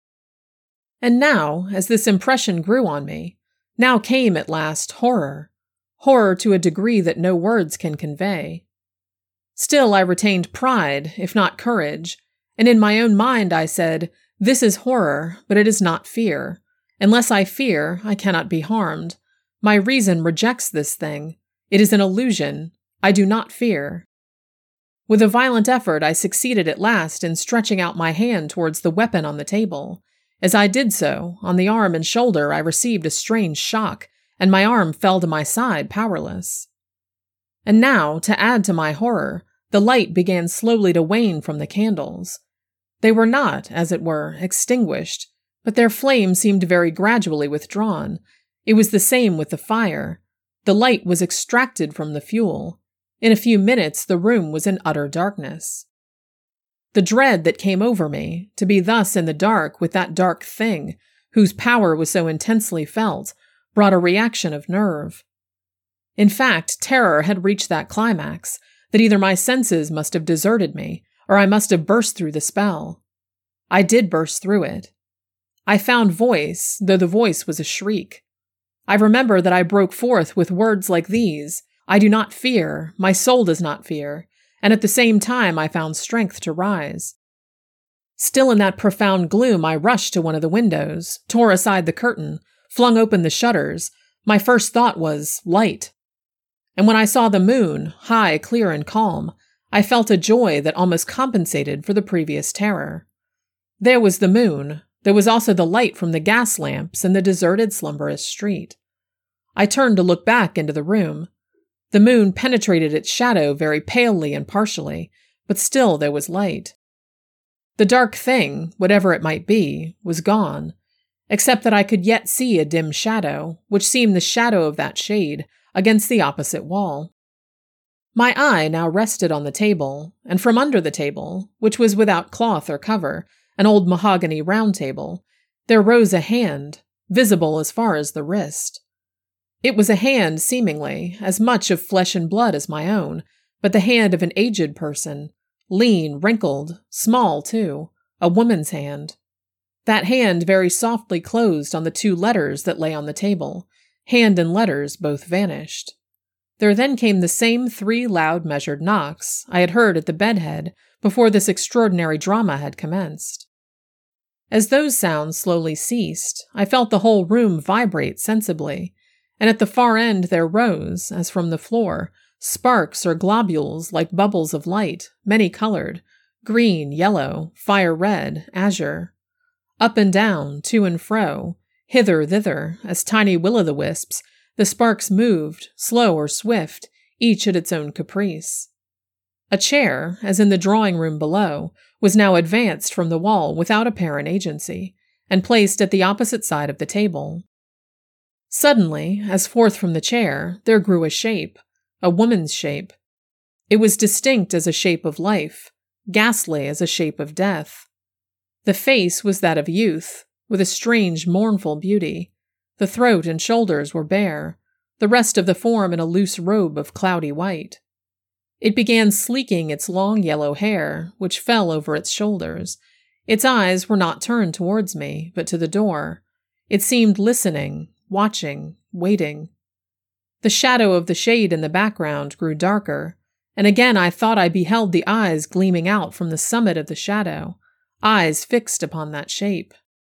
And now, as this impression grew on me, now came at last horror, horror to a degree that no words can convey. Still I retained pride, if not courage, and in my own mind I said, this is horror, but it is not fear. Unless I fear, I cannot be harmed. My reason rejects this thing. It is an illusion. I do not fear. With a violent effort, I succeeded at last in stretching out my hand towards the weapon on the table. As I did so, on the arm and shoulder I received a strange shock, and my arm fell to my side powerless. And now, to add to my horror, the light began slowly to wane from the candles. They were not, as it were, extinguished, but their flame seemed very gradually withdrawn. It was the same with the fire. The light was extracted from the fuel. In a few minutes, the room was in utter darkness. The dread that came over me, to be thus in the dark with that dark thing, whose power was so intensely felt, brought a reaction of nerve. In fact, terror had reached that climax, that either my senses must have deserted me, or I must have burst through the spell. I did burst through it. I found voice, though the voice was a shriek. I remember that I broke forth with words like these: I do not fear, my soul does not fear, and at the same time I found strength to rise. Still in that profound gloom, I rushed to one of the windows, tore aside the curtain, flung open the shutters. My first thought was light. And when I saw the moon, high, clear, and calm, I felt a joy that almost compensated for the previous terror. There was the moon. There was also the light from the gas lamps in the deserted, slumberous street. I turned to look back into the room. The moon penetrated its shadow very palely and partially, but still there was light. The dark thing, whatever it might be, was gone, except that I could yet see a dim shadow, which seemed the shadow of that shade, against the opposite wall. My eye now rested on the table, and from under the table, which was without cloth or cover, an old mahogany round table, there rose a hand, visible as far as the wrist. It was a hand, seemingly, as much of flesh and blood as my own, but the hand of an aged person, lean, wrinkled, small, too, a woman's hand. That hand very softly closed on the two letters that lay on the table. Hand and letters both vanished. There then came the same three loud measured knocks I had heard at the bedhead before this extraordinary drama had commenced. As those sounds slowly ceased, I felt the whole room vibrate sensibly, and at the far end there rose, as from the floor, sparks or globules like bubbles of light, many-colored, green, yellow, fire-red, azure. Up and down, to and fro, hither, thither, as tiny will-o'-the-wisps, the sparks moved, slow or swift, each at its own caprice. A chair, as in the drawing-room below, was now advanced from the wall without apparent agency, and placed at the opposite side of the table. Suddenly, as forth from the chair, there grew a shape, a woman's shape. It was distinct as a shape of life, ghastly as a shape of death. The face was that of youth, with a strange, mournful beauty. The throat and shoulders were bare, the rest of the form in a loose robe of cloudy white. It began sleeking its long yellow hair, which fell over its shoulders. Its eyes were not turned towards me, but to the door. It seemed listening, watching, waiting. The shadow of the shade in the background grew darker, and again I thought I beheld the eyes gleaming out from the summit of the shadow, eyes fixed upon that shape.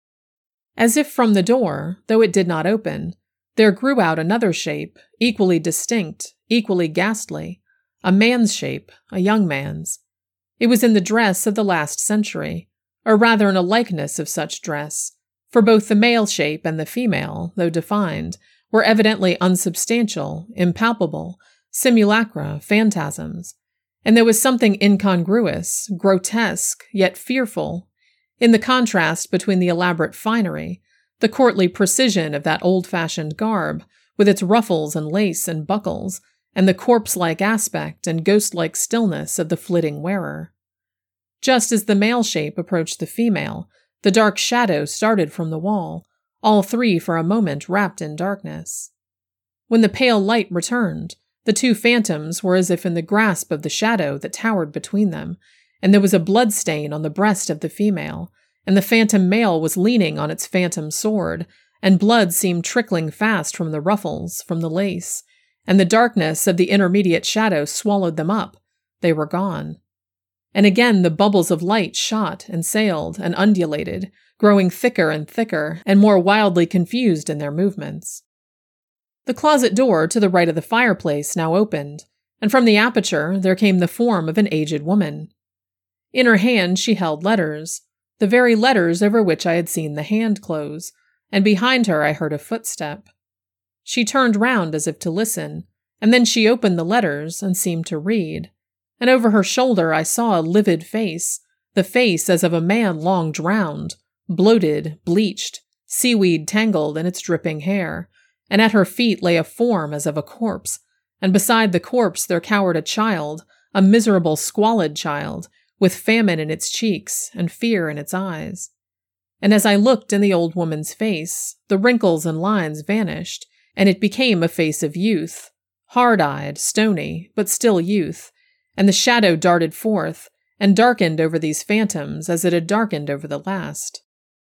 As if from the door, though it did not open, there grew out another shape, equally distinct, equally ghastly, a man's shape, a young man's. It was in the dress of the last century, or rather in a likeness of such dress, for both the male shape and the female, though defined, were evidently unsubstantial, impalpable, simulacra, phantasms, and there was something incongruous, grotesque, yet fearful, in the contrast between the elaborate finery, the courtly precision of that old-fashioned garb, with its ruffles and lace and buckles, and the corpse-like aspect and ghost-like stillness of the flitting wearer. Just as the male shape approached the female, the dark shadow started from the wall, all three for a moment wrapped in darkness. When the pale light returned, the two phantoms were as if in the grasp of the shadow that towered between them, and there was a blood stain on the breast of the female, and the phantom male was leaning on its phantom sword, and blood seemed trickling fast from the ruffles, from the lace, and the darkness of the intermediate shadow swallowed them up. They were gone. And again the bubbles of light shot and sailed and undulated, growing thicker and thicker, and more wildly confused in their movements. The closet door to the right of the fireplace now opened, and from the aperture there came the form of an aged woman. In her hand she held letters, the very letters over which I had seen the hand close, and behind her I heard a footstep. She turned round as if to listen, and then she opened the letters and seemed to read, and over her shoulder I saw a livid face, the face as of a man long drowned, bloated, bleached, seaweed tangled in its dripping hair, and at her feet lay a form as of a corpse, and beside the corpse there cowered a child, a miserable, squalid child, with famine in its cheeks and fear in its eyes. And as I looked in the old woman's face, the wrinkles and lines vanished, and it became a face of youth, hard-eyed, stony, but still youth, and the shadow darted forth, and darkened over these phantoms as it had darkened over the last.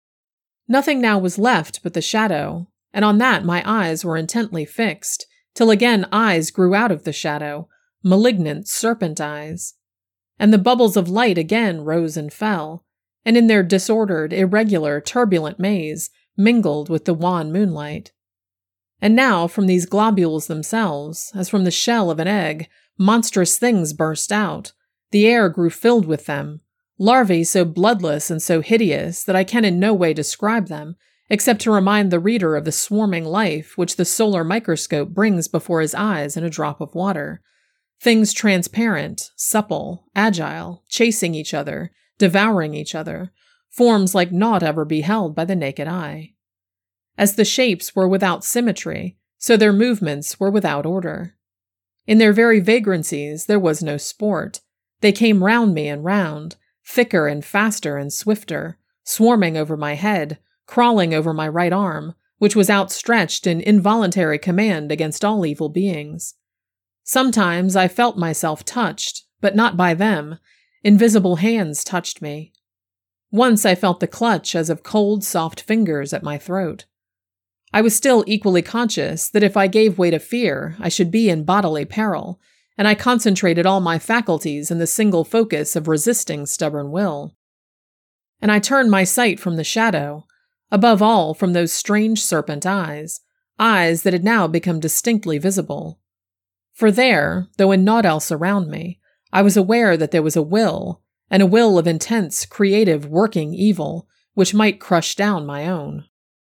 Nothing now was left but the shadow, and on that my eyes were intently fixed, till again eyes grew out of the shadow, malignant serpent eyes. And the bubbles of light again rose and fell, and in their disordered, irregular, turbulent maze mingled with the wan moonlight. And now from these globules themselves, as from the shell of an egg, monstrous things burst out. The air grew filled with them, larvae so bloodless and so hideous that I can in no way describe them, except to remind the reader of the swarming life which the solar microscope brings before his eyes in a drop of water. Things transparent, supple, agile, chasing each other, devouring each other, forms like naught ever beheld by the naked eye. As the shapes were without symmetry, so their movements were without order. In their very vagrancies there was no sport. They came round me and round, thicker and faster and swifter, swarming over my head, crawling over my right arm, which was outstretched in involuntary command against all evil beings. Sometimes I felt myself touched, but not by them. Invisible hands touched me. Once I felt the clutch as of cold, soft fingers at my throat. I was still equally conscious that if I gave way to fear, I should be in bodily peril, and I concentrated all my faculties in the single focus of resisting stubborn will. And I turned my sight from the shadow, above all from those strange serpent eyes, eyes that had now become distinctly visible. For there, though in naught else around me, I was aware that there was a will, and a will of intense, creative, working evil, which might crush down my own.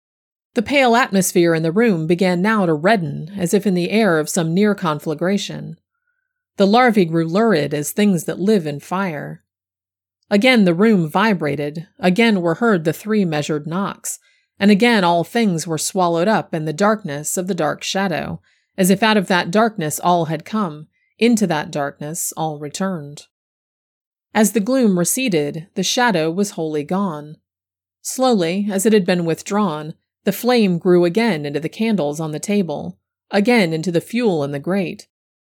The pale atmosphere in the room began now to redden as if in the air of some near conflagration. The larvae grew lurid as things that live in fire. Again the room vibrated, again were heard the three measured knocks, and again all things were swallowed up in the darkness of the dark shadow, as if out of that darkness all had come, into that darkness all returned. As the gloom receded, the shadow was wholly gone. Slowly, as it had been withdrawn, the flame grew again into the candles on the table, again into the fuel in the grate.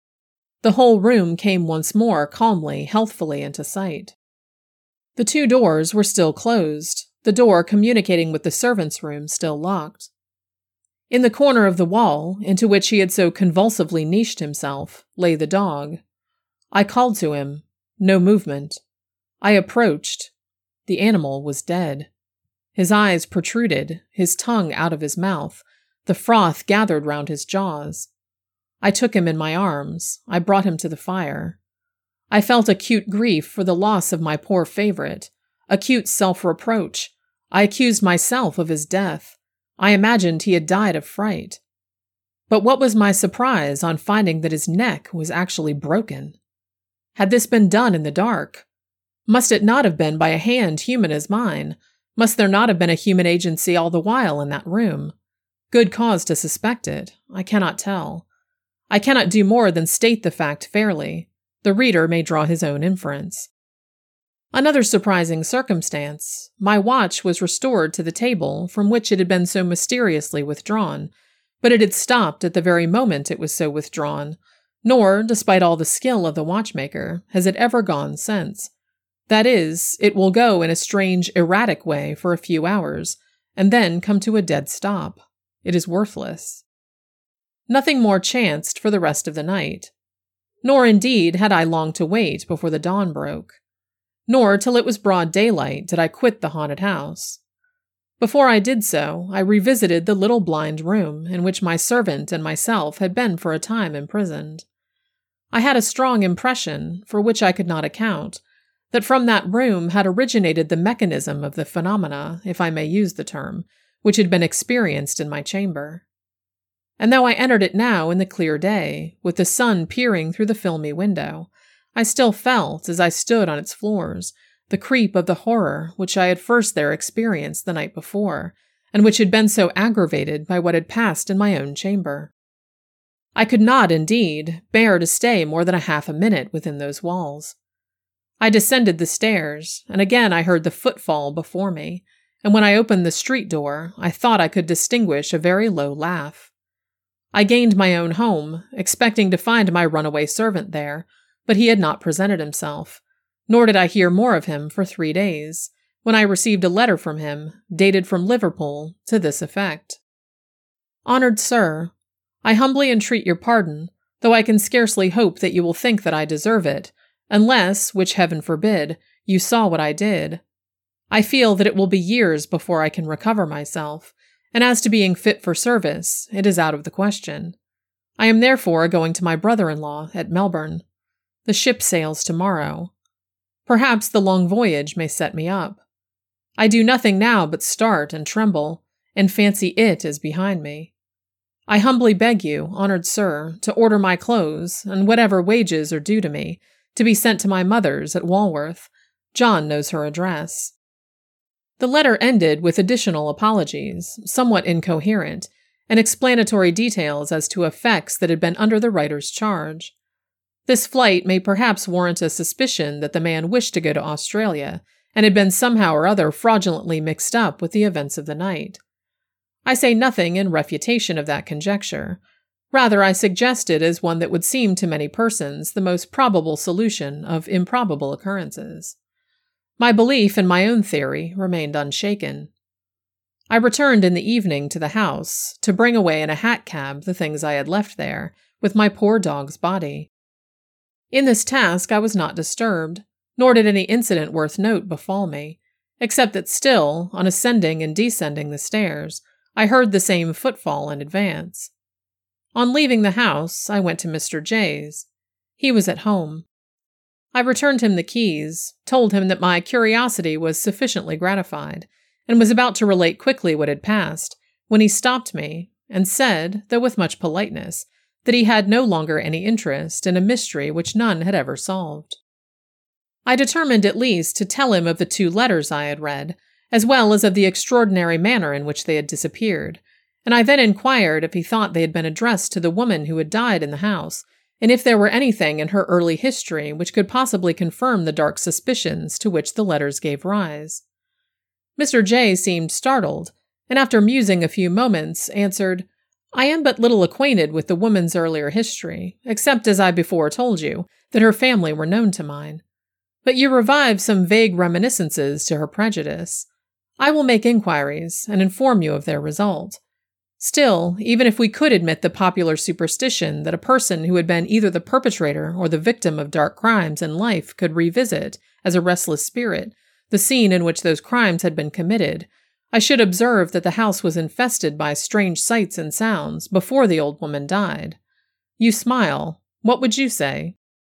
The whole room came once more calmly, healthfully into sight. The two doors were still closed, the door communicating with the servants' room still locked. In the corner of the wall, into which he had so convulsively niched himself, lay the dog. I called to him. No movement. I approached. The animal was dead. His eyes protruded, his tongue out of his mouth, the froth gathered round his jaws. I took him in my arms. I brought him to the fire. I felt acute grief for the loss of my poor favorite, acute self-reproach. I accused myself of his death. I imagined he had died of fright. But what was my surprise on finding that his neck was actually broken? Had this been done in the dark? Must it not have been by a hand human as mine? Must there not have been a human agency all the while in that room? Good cause to suspect it. I cannot tell. I cannot do more than state the fact fairly. The reader may draw his own inference. Another surprising circumstance. My watch was restored to the table from which it had been so mysteriously withdrawn, but it had stopped at the very moment it was so withdrawn, nor, despite all the skill of the watchmaker, has it ever gone since. That is, it will go in a strange, erratic way for a few hours, and then come to a dead stop. It is worthless. Nothing more chanced for the rest of the night. Nor, indeed, had I long to wait before the dawn broke. Nor till it was broad daylight did I quit the haunted house. Before I did so, I revisited the little blind room in which my servant and myself had been for a time imprisoned. I had a strong impression, for which I could not account, that from that room had originated the mechanism of the phenomena, if I may use the term, which had been experienced in my chamber. And though I entered it now in the clear day, with the sun peering through the filmy window, I still felt, as I stood on its floors, the creep of the horror which I had first there experienced the night before, and which had been so aggravated by what had passed in my own chamber. I could not, indeed, bear to stay more than a half a minute within those walls. I descended the stairs, and again I heard the footfall before me, and when I opened the street door, I thought I could distinguish a very low laugh. I gained my own home, expecting to find my runaway servant there, but he had not presented himself, nor did I hear more of him for three days, when I received a letter from him, dated from Liverpool, to this effect. Honored Sir, I humbly entreat your pardon, though I can scarcely hope that you will think that I deserve it, unless, which heaven forbid, you saw what I did. I feel that it will be years before I can recover myself, and as to being fit for service, it is out of the question. I am therefore going to my brother-in-law at Melbourne. The ship sails tomorrow. Perhaps the long voyage may set me up. I do nothing now but start and tremble, and fancy it is behind me. I humbly beg you, honored sir, to order my clothes, and whatever wages are due to me, to be sent to my mother's at Walworth. John knows her address. The letter ended with additional apologies, somewhat incoherent, and explanatory details as to effects that had been under the writer's charge. This flight may perhaps warrant a suspicion that the man wished to go to Australia, and had been somehow or other fraudulently mixed up with the events of the night. I say nothing in refutation of that conjecture. Rather, I suggest it as one that would seem to many persons the most probable solution of improbable occurrences. My belief in my own theory remained unshaken. I returned in the evening to the house to bring away in a hack cab the things I had left there, with my poor dog's body. In this task I was not disturbed, nor did any incident worth note befall me, except that still, on ascending and descending the stairs, I heard the same footfall in advance. On leaving the house, I went to Mister J's. He was at home. I returned him the keys, told him that my curiosity was sufficiently gratified, and was about to relate quickly what had passed, when he stopped me, and said, though with much politeness, that he had no longer any interest in a mystery which none had ever solved. I determined at least to tell him of the two letters I had read, as well as of the extraordinary manner in which they had disappeared, and I then inquired if he thought they had been addressed to the woman who had died in the house, and if there were anything in her early history which could possibly confirm the dark suspicions to which the letters gave rise. Mister J seemed startled, and after musing a few moments, answered, I am but little acquainted with the woman's earlier history, except as I before told you, that her family were known to mine. But you revive some vague reminiscences to her prejudice. I will make inquiries, and inform you of their result. Still, even if we could admit the popular superstition that a person who had been either the perpetrator or the victim of dark crimes in life could revisit, as a restless spirit, the scene in which those crimes had been committed, I should observe that the house was infested by strange sights and sounds before the old woman died. You smile. What would you say?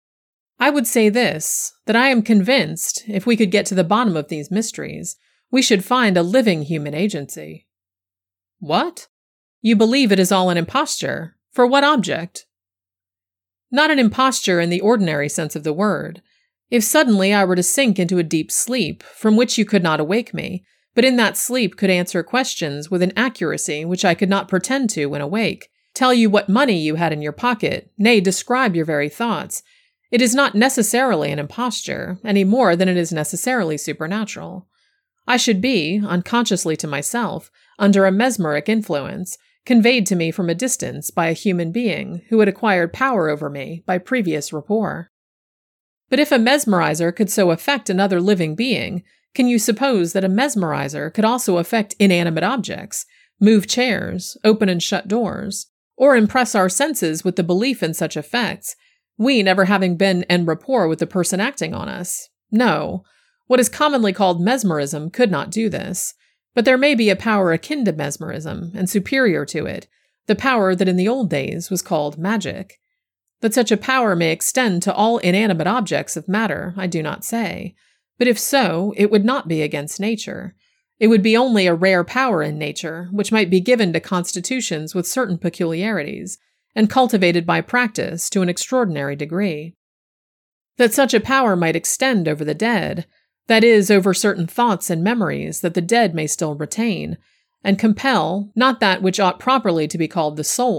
I would say this, that I am convinced, if we could get to the bottom of these mysteries, we should find a living human agency. What? You believe it is all an imposture? For what object? Not an imposture in the ordinary sense of the word. If suddenly I were to sink into a deep sleep, from which you could not awake me, but in that sleep could answer questions with an accuracy which I could not pretend to when awake, tell you what money you had in your pocket, nay, describe your very thoughts, it is not necessarily an imposture, any more than it is necessarily supernatural. I should be, unconsciously to myself, under a mesmeric influence, conveyed to me from a distance by a human being who had acquired power over me by previous rapport. But if a mesmerizer could so affect another living being, can you suppose that a mesmerizer could also affect inanimate objects, move chairs, open and shut doors, or impress our senses with the belief in such effects, we never having been en rapport with the person acting on us? No. What is commonly called mesmerism could not do this, but there may be a power akin to mesmerism and superior to it, the power that in the old days was called magic. That such a power may extend to all inanimate objects of matter, I do not say, but if so, it would not be against nature. It would be only a rare power in nature, which might be given to constitutions with certain peculiarities, and cultivated by practice to an extraordinary degree. That such a power might extend over the dead, that is, over certain thoughts and memories that the dead may still retain, and compel, not that which ought properly to be called the soul,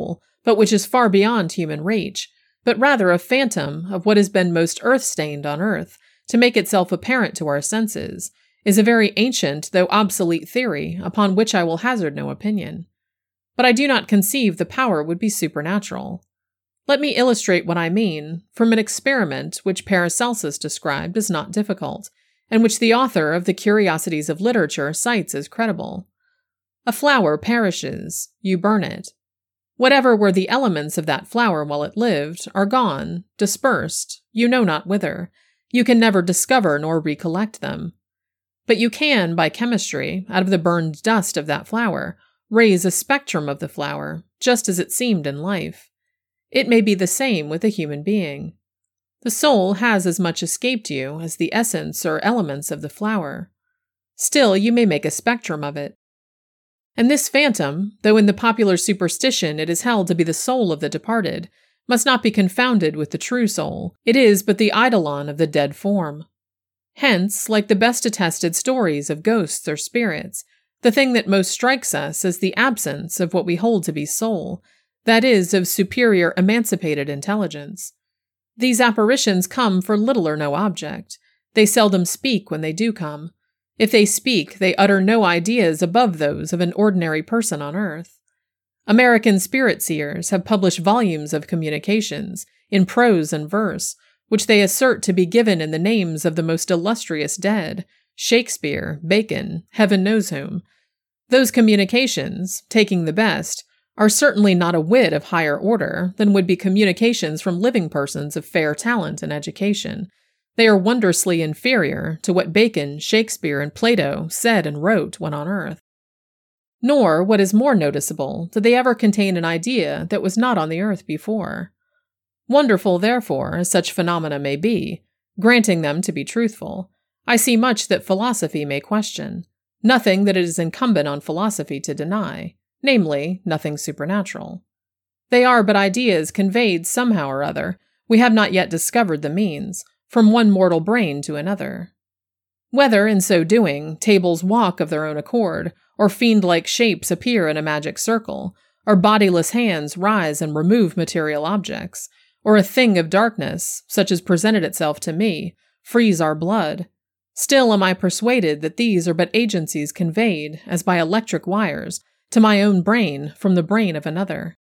but which is far beyond human reach, but rather a phantom of what has been most earth-stained on earth, to make itself apparent to our senses, is a very ancient though obsolete theory upon which I will hazard no opinion. But I do not conceive the power would be supernatural. Let me illustrate what I mean from an experiment which Paracelsus described as not difficult, and which the author of the Curiosities of Literature cites as credible. A flower perishes, you burn it. Whatever were the elements of that flower while it lived are gone, dispersed, you know not whither. You can never discover nor recollect them. But you can, by chemistry, out of the burned dust of that flower, raise a spectrum of the flower, just as it seemed in life. It may be the same with a human being. The soul has as much escaped you as the essence or elements of the flower. Still, you may make a spectrum of it. And this phantom, though in the popular superstition it is held to be the soul of the departed, must not be confounded with the true soul. It is but the eidolon of the dead form. Hence, like the best attested stories of ghosts or spirits, the thing that most strikes us is the absence of what we hold to be soul, that is, of superior emancipated intelligence. These apparitions come for little or no object. They seldom speak when they do come. If they speak, they utter no ideas above those of an ordinary person on earth. American spirit seers have published volumes of communications, in prose and verse, which they assert to be given in the names of the most illustrious dead, Shakespeare, Bacon, heaven knows whom. Those communications, taking the best, are certainly not a whit of higher order than would be communications from living persons of fair talent and education. They are wondrously inferior to what Bacon, Shakespeare, and Plato said and wrote when on earth. Nor, what is more noticeable, did they ever contain an idea that was not on the earth before. Wonderful, therefore, as such phenomena may be, granting them to be truthful, I see much that philosophy may question, nothing that it is incumbent on philosophy to deny, namely, nothing supernatural. They are but ideas conveyed somehow or other, we have not yet discovered the means, from one mortal brain to another. Whether, in so doing, tables walk of their own accord, or fiend-like shapes appear in a magic circle, or bodiless hands rise and remove material objects, or a thing of darkness, such as presented itself to me, freeze our blood, still am I persuaded that these are but agencies conveyed, as by electric wires, to my own brain from the brain of another.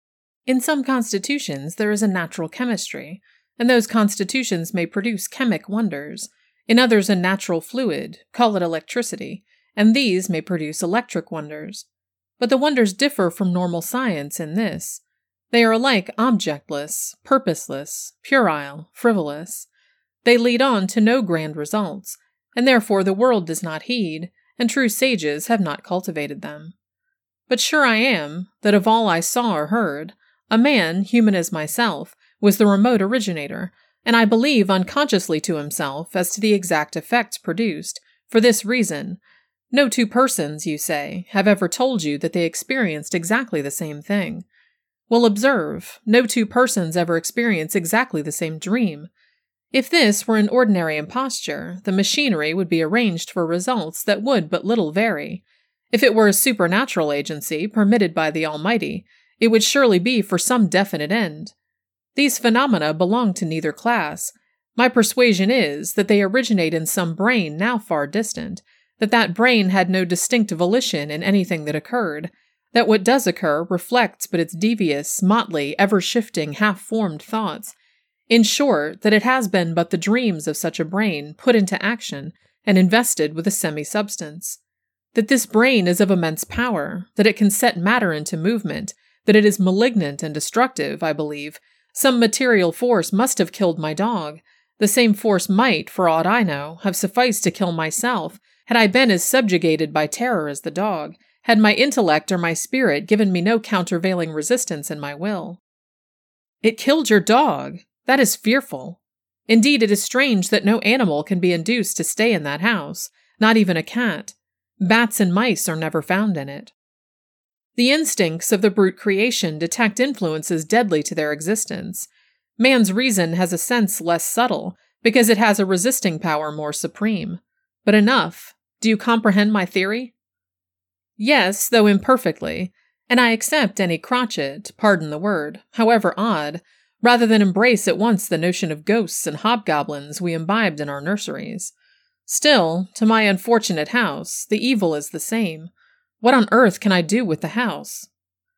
In some constitutions there is a natural chemistry, and those constitutions may produce chemic wonders. In others a natural fluid, call it electricity, and these may produce electric wonders. But the wonders differ from normal science in this. They are alike objectless, purposeless, puerile, frivolous. They lead on to no grand results, and therefore the world does not heed, and true sages have not cultivated them. But sure I am that of all I saw or heard, a man, human as myself, was the remote originator, and I believe unconsciously to himself as to the exact effects produced. For this reason, no two persons, you say, have ever told you that they experienced exactly the same thing. Well, observe, no two persons ever experience exactly the same dream. If this were an ordinary imposture, the machinery would be arranged for results that would but little vary. If it were a supernatural agency permitted by the Almighty, it would surely be for some definite end. These phenomena belong to neither class. My persuasion is that they originate in some brain now far distant, that that brain had no distinct volition in anything that occurred, that what does occur reflects but its devious, motley, ever-shifting, half-formed thoughts. In short, that it has been but the dreams of such a brain put into action and invested with a semi-substance. That this brain is of immense power, that it can set matter into movement, that it is malignant and destructive, I believe. Some material force must have killed my dog. The same force might, for aught I know, have sufficed to kill myself, had I been as subjugated by terror as the dog, had my intellect or my spirit given me no countervailing resistance in my will. It killed your dog? That is fearful. Indeed, it is strange that no animal can be induced to stay in that house, not even a cat. Bats and mice are never found in it. The instincts of the brute creation detect influences deadly to their existence. Man's reason has a sense less subtle, because it has a resisting power more supreme. But enough. Do you comprehend my theory? Yes, though imperfectly. and I accept any crotchet, pardon the word, however odd, rather than embrace at once the notion of ghosts and hobgoblins we imbibed in our nurseries. Still, to my unfortunate house, the evil is the same. What on earth can I do with the house?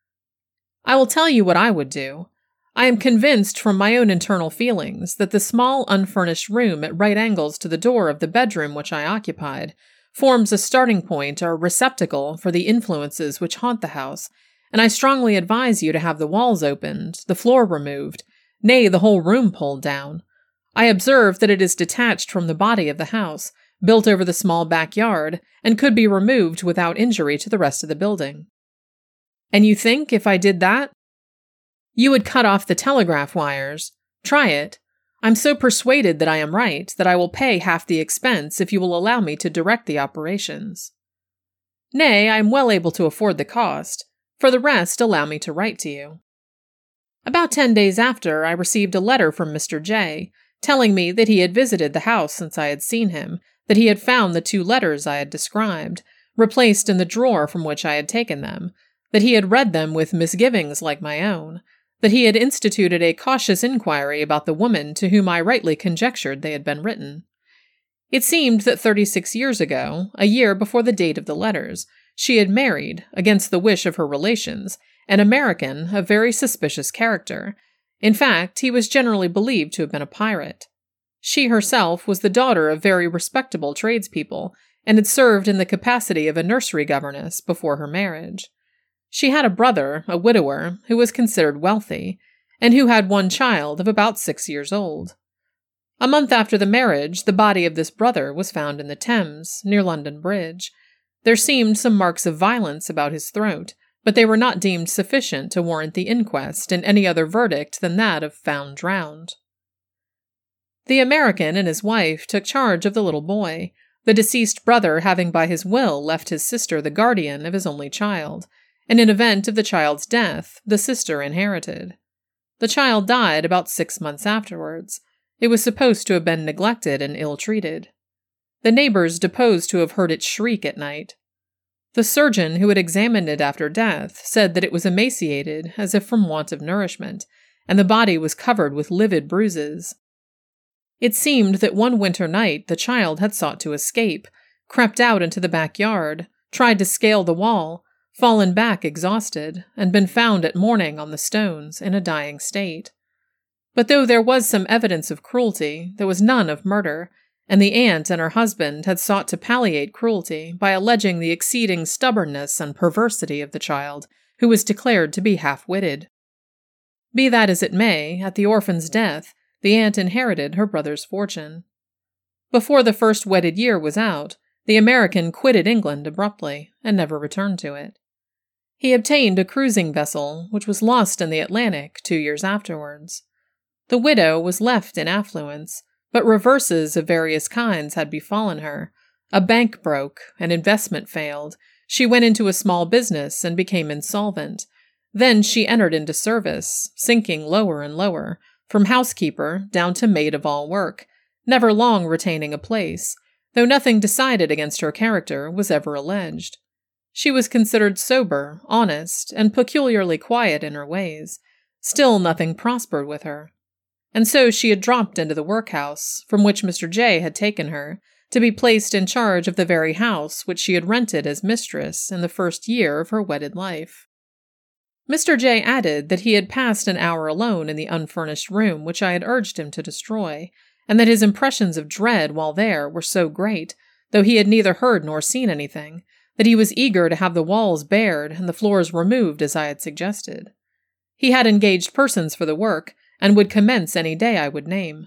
I will tell you what I would do. I am convinced from my own internal feelings that the small unfurnished room at right angles to the door of the bedroom which I occupied forms a starting point or receptacle for the influences which haunt the house, and I strongly advise you to have the walls opened, the floor removed, nay, the whole room pulled down. I observe that it is detached from the body of the house, built over the small backyard, and could be removed without injury to the rest of the building. And you think, if I did that, you would cut off the telegraph wires? Try it. I'm so persuaded that I am right that I will pay half the expense if you will allow me to direct the operations. Nay, I am well able to afford the cost. For the rest, allow me to write to you. About ten days after, I received a letter from Mister J, telling me that he had visited the house since I had seen him, that he had found the two letters I had described, replaced in the drawer from which I had taken them, that he had read them with misgivings like my own, that he had instituted a cautious inquiry about the woman to whom I rightly conjectured they had been written. It seemed that thirty-six years ago, a year before the date of the letters, she had married, against the wish of her relations, an American of very suspicious character. In fact, he was generally believed to have been a pirate. She herself was the daughter of very respectable tradespeople, and had served in the capacity of a nursery governess before her marriage. She had a brother, a widower, who was considered wealthy, and who had one child of about six years old. A month after the marriage, the body of this brother was found in the Thames, near London Bridge. There seemed some marks of violence about his throat, but they were not deemed sufficient to warrant the inquest in any other verdict than that of found drowned. The American and his wife took charge of the little boy, the deceased brother having by his will left his sister the guardian of his only child, and in event of the child's death, the sister inherited. The child died about six months afterwards. It was supposed to have been neglected and ill-treated. The neighbors deposed to have heard it shriek at night. The surgeon who had examined it after death said that it was emaciated as if from want of nourishment, and the body was covered with livid bruises. It seemed that one winter night the child had sought to escape, crept out into the backyard, tried to scale the wall, fallen back exhausted, and been found at morning on the stones in a dying state. But though there was some evidence of cruelty, there was none of murder, and the aunt and her husband had sought to palliate cruelty by alleging the exceeding stubbornness and perversity of the child, who was declared to be half-witted. Be that as it may, at the orphan's death, the aunt inherited her brother's fortune. Before the first wedded year was out, the American quitted England abruptly, and never returned to it. He obtained a cruising vessel, which was lost in the Atlantic two years afterwards. The widow was left in affluence, but reverses of various kinds had befallen her. A bank broke, an investment failed, she went into a small business and became insolvent. Then she entered into service, sinking lower and lower, from housekeeper down to maid of all work, never long retaining a place, though nothing decided against her character was ever alleged. She was considered sober, honest, and peculiarly quiet in her ways. Still nothing prospered with her. And so she had dropped into the workhouse, from which Mister J had taken her, to be placed in charge of the very house which she had rented as mistress in the first year of her wedded life. Mister J added that he had passed an hour alone in the unfurnished room which I had urged him to destroy, and that his impressions of dread while there were so great, though he had neither heard nor seen anything, that he was eager to have the walls bared and the floors removed as I had suggested. He had engaged persons for the work, and would commence any day I would name.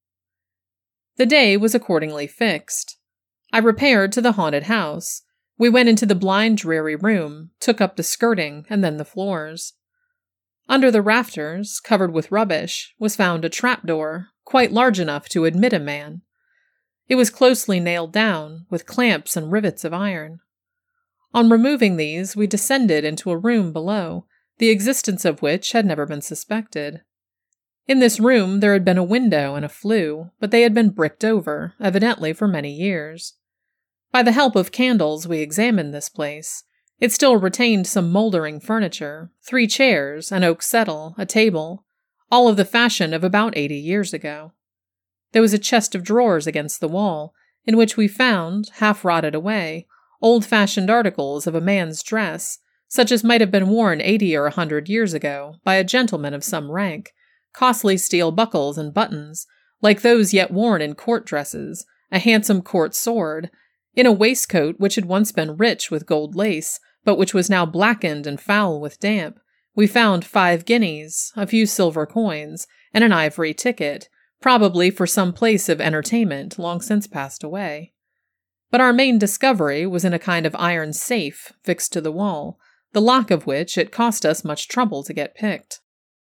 The day was accordingly fixed. I repaired to the haunted house. We went into the blind, dreary room, took up the skirting and then the floors. Under the rafters, covered with rubbish, was found a trapdoor, quite large enough to admit a man. It was closely nailed down, with clamps and rivets of iron. On removing these, we descended into a room below, the existence of which had never been suspected. In this room there had been a window and a flue, but they had been bricked over, evidently for many years. By the help of candles we examined this place. It still retained some moldering furniture, three chairs, an oak settle, a table, all of the fashion of about eighty years ago. There was a chest of drawers against the wall, in which we found, half rotted away, old-fashioned articles of a man's dress, such as might have been worn eighty or a hundred years ago by a gentleman of some rank, costly steel buckles and buttons, like those yet worn in court dresses, a handsome court sword, in a waistcoat which had once been rich with gold lace, but which was now blackened and foul with damp. We found five guineas, a few silver coins, and an ivory ticket, probably for some place of entertainment long since passed away. But our main discovery was in a kind of iron safe fixed to the wall, the lock of which it cost us much trouble to get picked.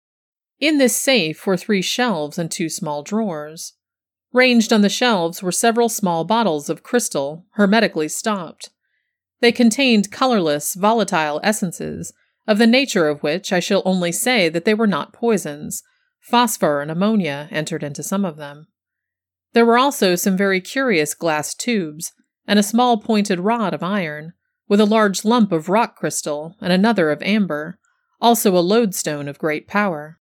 In this safe were three shelves and two small drawers. Ranged on the shelves were several small bottles of crystal, hermetically stopped. They contained colorless, volatile essences, of the nature of which I shall only say that they were not poisons. Phosphor and ammonia entered into some of them. There were also some very curious glass tubes, and a small pointed rod of iron, with a large lump of rock crystal and another of amber, also a lodestone of great power.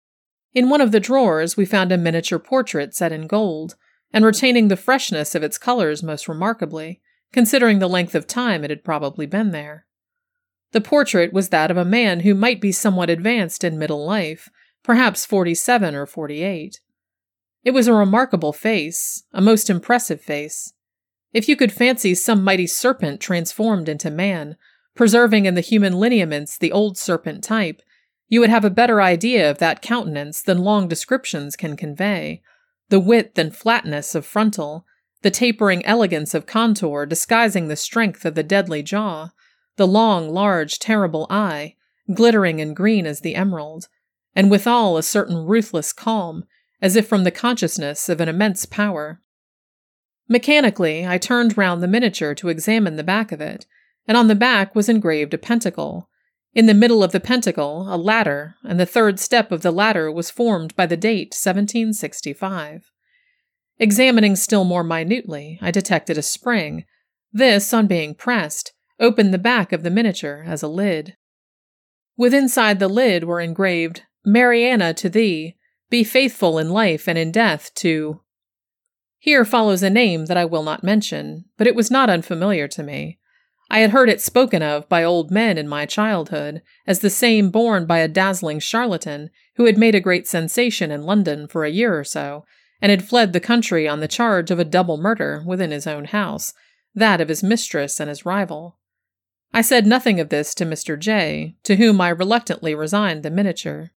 In one of the drawers we found a miniature portrait set in gold, and retaining the freshness of its colors most remarkably, considering the length of time it had probably been there. The portrait was that of a man who might be somewhat advanced in middle life, perhaps forty-seven or forty-eight. It was a remarkable face, a most impressive face. If you could fancy some mighty serpent transformed into man, preserving in the human lineaments the old serpent type, you would have a better idea of that countenance than long descriptions can convey. The width and flatness of frontal, the tapering elegance of contour disguising the strength of the deadly jaw, the long, large, terrible eye, glittering and green as the emerald, and withal a certain ruthless calm, as if from the consciousness of an immense power. Mechanically, I turned round the miniature to examine the back of it, and on the back was engraved a pentacle. In the middle of the pentacle, a ladder, and the third step of the ladder was formed by the date seventeen sixty-five. Examining still more minutely, I detected a spring. This, on being pressed, opened the back of the miniature as a lid. Withinside the lid were engraved, "Mariana to thee, be faithful in life and in death to—" Here follows a name that I will not mention, but it was not unfamiliar to me. I had heard it spoken of by old men in my childhood as the same borne by a dazzling charlatan who had made a great sensation in London for a year or so, and had fled the country on the charge of a double murder within his own house, that of his mistress and his rival. I said nothing of this to Mister J, to whom I reluctantly resigned the miniature.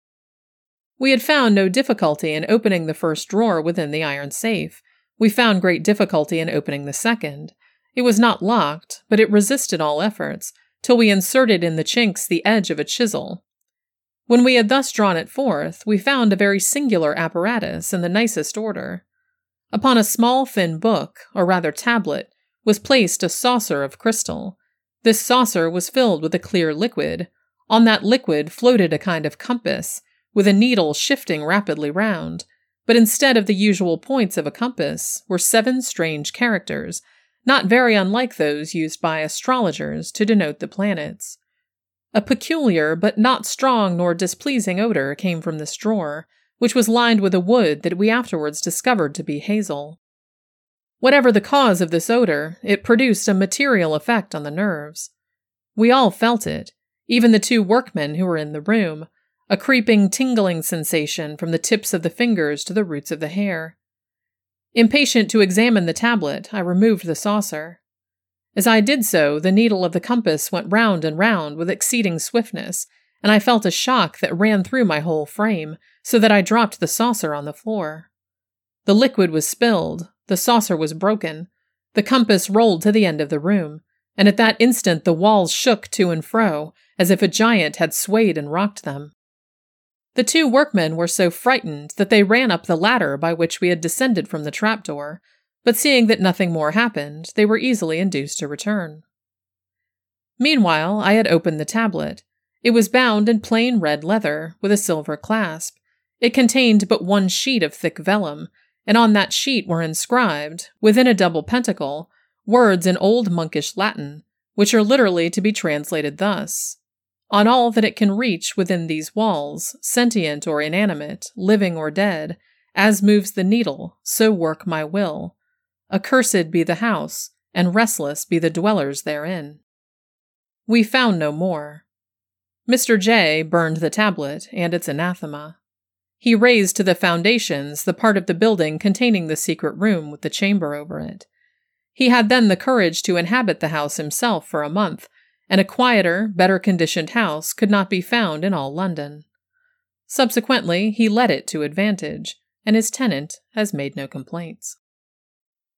We had found no difficulty in opening the first drawer within the iron safe. We found great difficulty in opening the second. It was not locked, but it resisted all efforts, till we inserted in the chinks the edge of a chisel. When we had thus drawn it forth, we found a very singular apparatus in the nicest order. Upon a small thin book, or rather tablet, was placed a saucer of crystal. This saucer was filled with a clear liquid. On that liquid floated a kind of compass, with a needle shifting rapidly round, but instead of the usual points of a compass were seven strange characters, not very unlike those used by astrologers to denote the planets. A peculiar but not strong nor displeasing odor came from this drawer, which was lined with a wood that we afterwards discovered to be hazel. Whatever the cause of this odor, it produced a material effect on the nerves. We all felt it, even the two workmen who were in the room, a creeping, tingling sensation from the tips of the fingers to the roots of the hair. Impatient to examine the tablet, I removed the saucer. As I did so, the needle of the compass went round and round with exceeding swiftness, and I felt a shock that ran through my whole frame, so that I dropped the saucer on the floor. The liquid was spilled, the saucer was broken, the compass rolled to the end of the room, and at that instant the walls shook to and fro, as if a giant had swayed and rocked them. The two workmen were so frightened that they ran up the ladder by which we had descended from the trapdoor, but seeing that nothing more happened, they were easily induced to return. Meanwhile, I had opened the tablet. It was bound in plain red leather, with a silver clasp. It contained but one sheet of thick vellum, and on that sheet were inscribed, within a double pentacle, words in old monkish Latin, which are literally to be translated thus: on all that it can reach within these walls, sentient or inanimate, living or dead, as moves the needle, so work my will. Accursed be the house, and restless be the dwellers therein. We found no more. Mister J burned the tablet and its anathema. He razed to the foundations the part of the building containing the secret room with the chamber over it. He had then the courage to inhabit the house himself for a month, and a quieter, better-conditioned house could not be found in all London. Subsequently, he let it to advantage, and his tenant has made no complaints.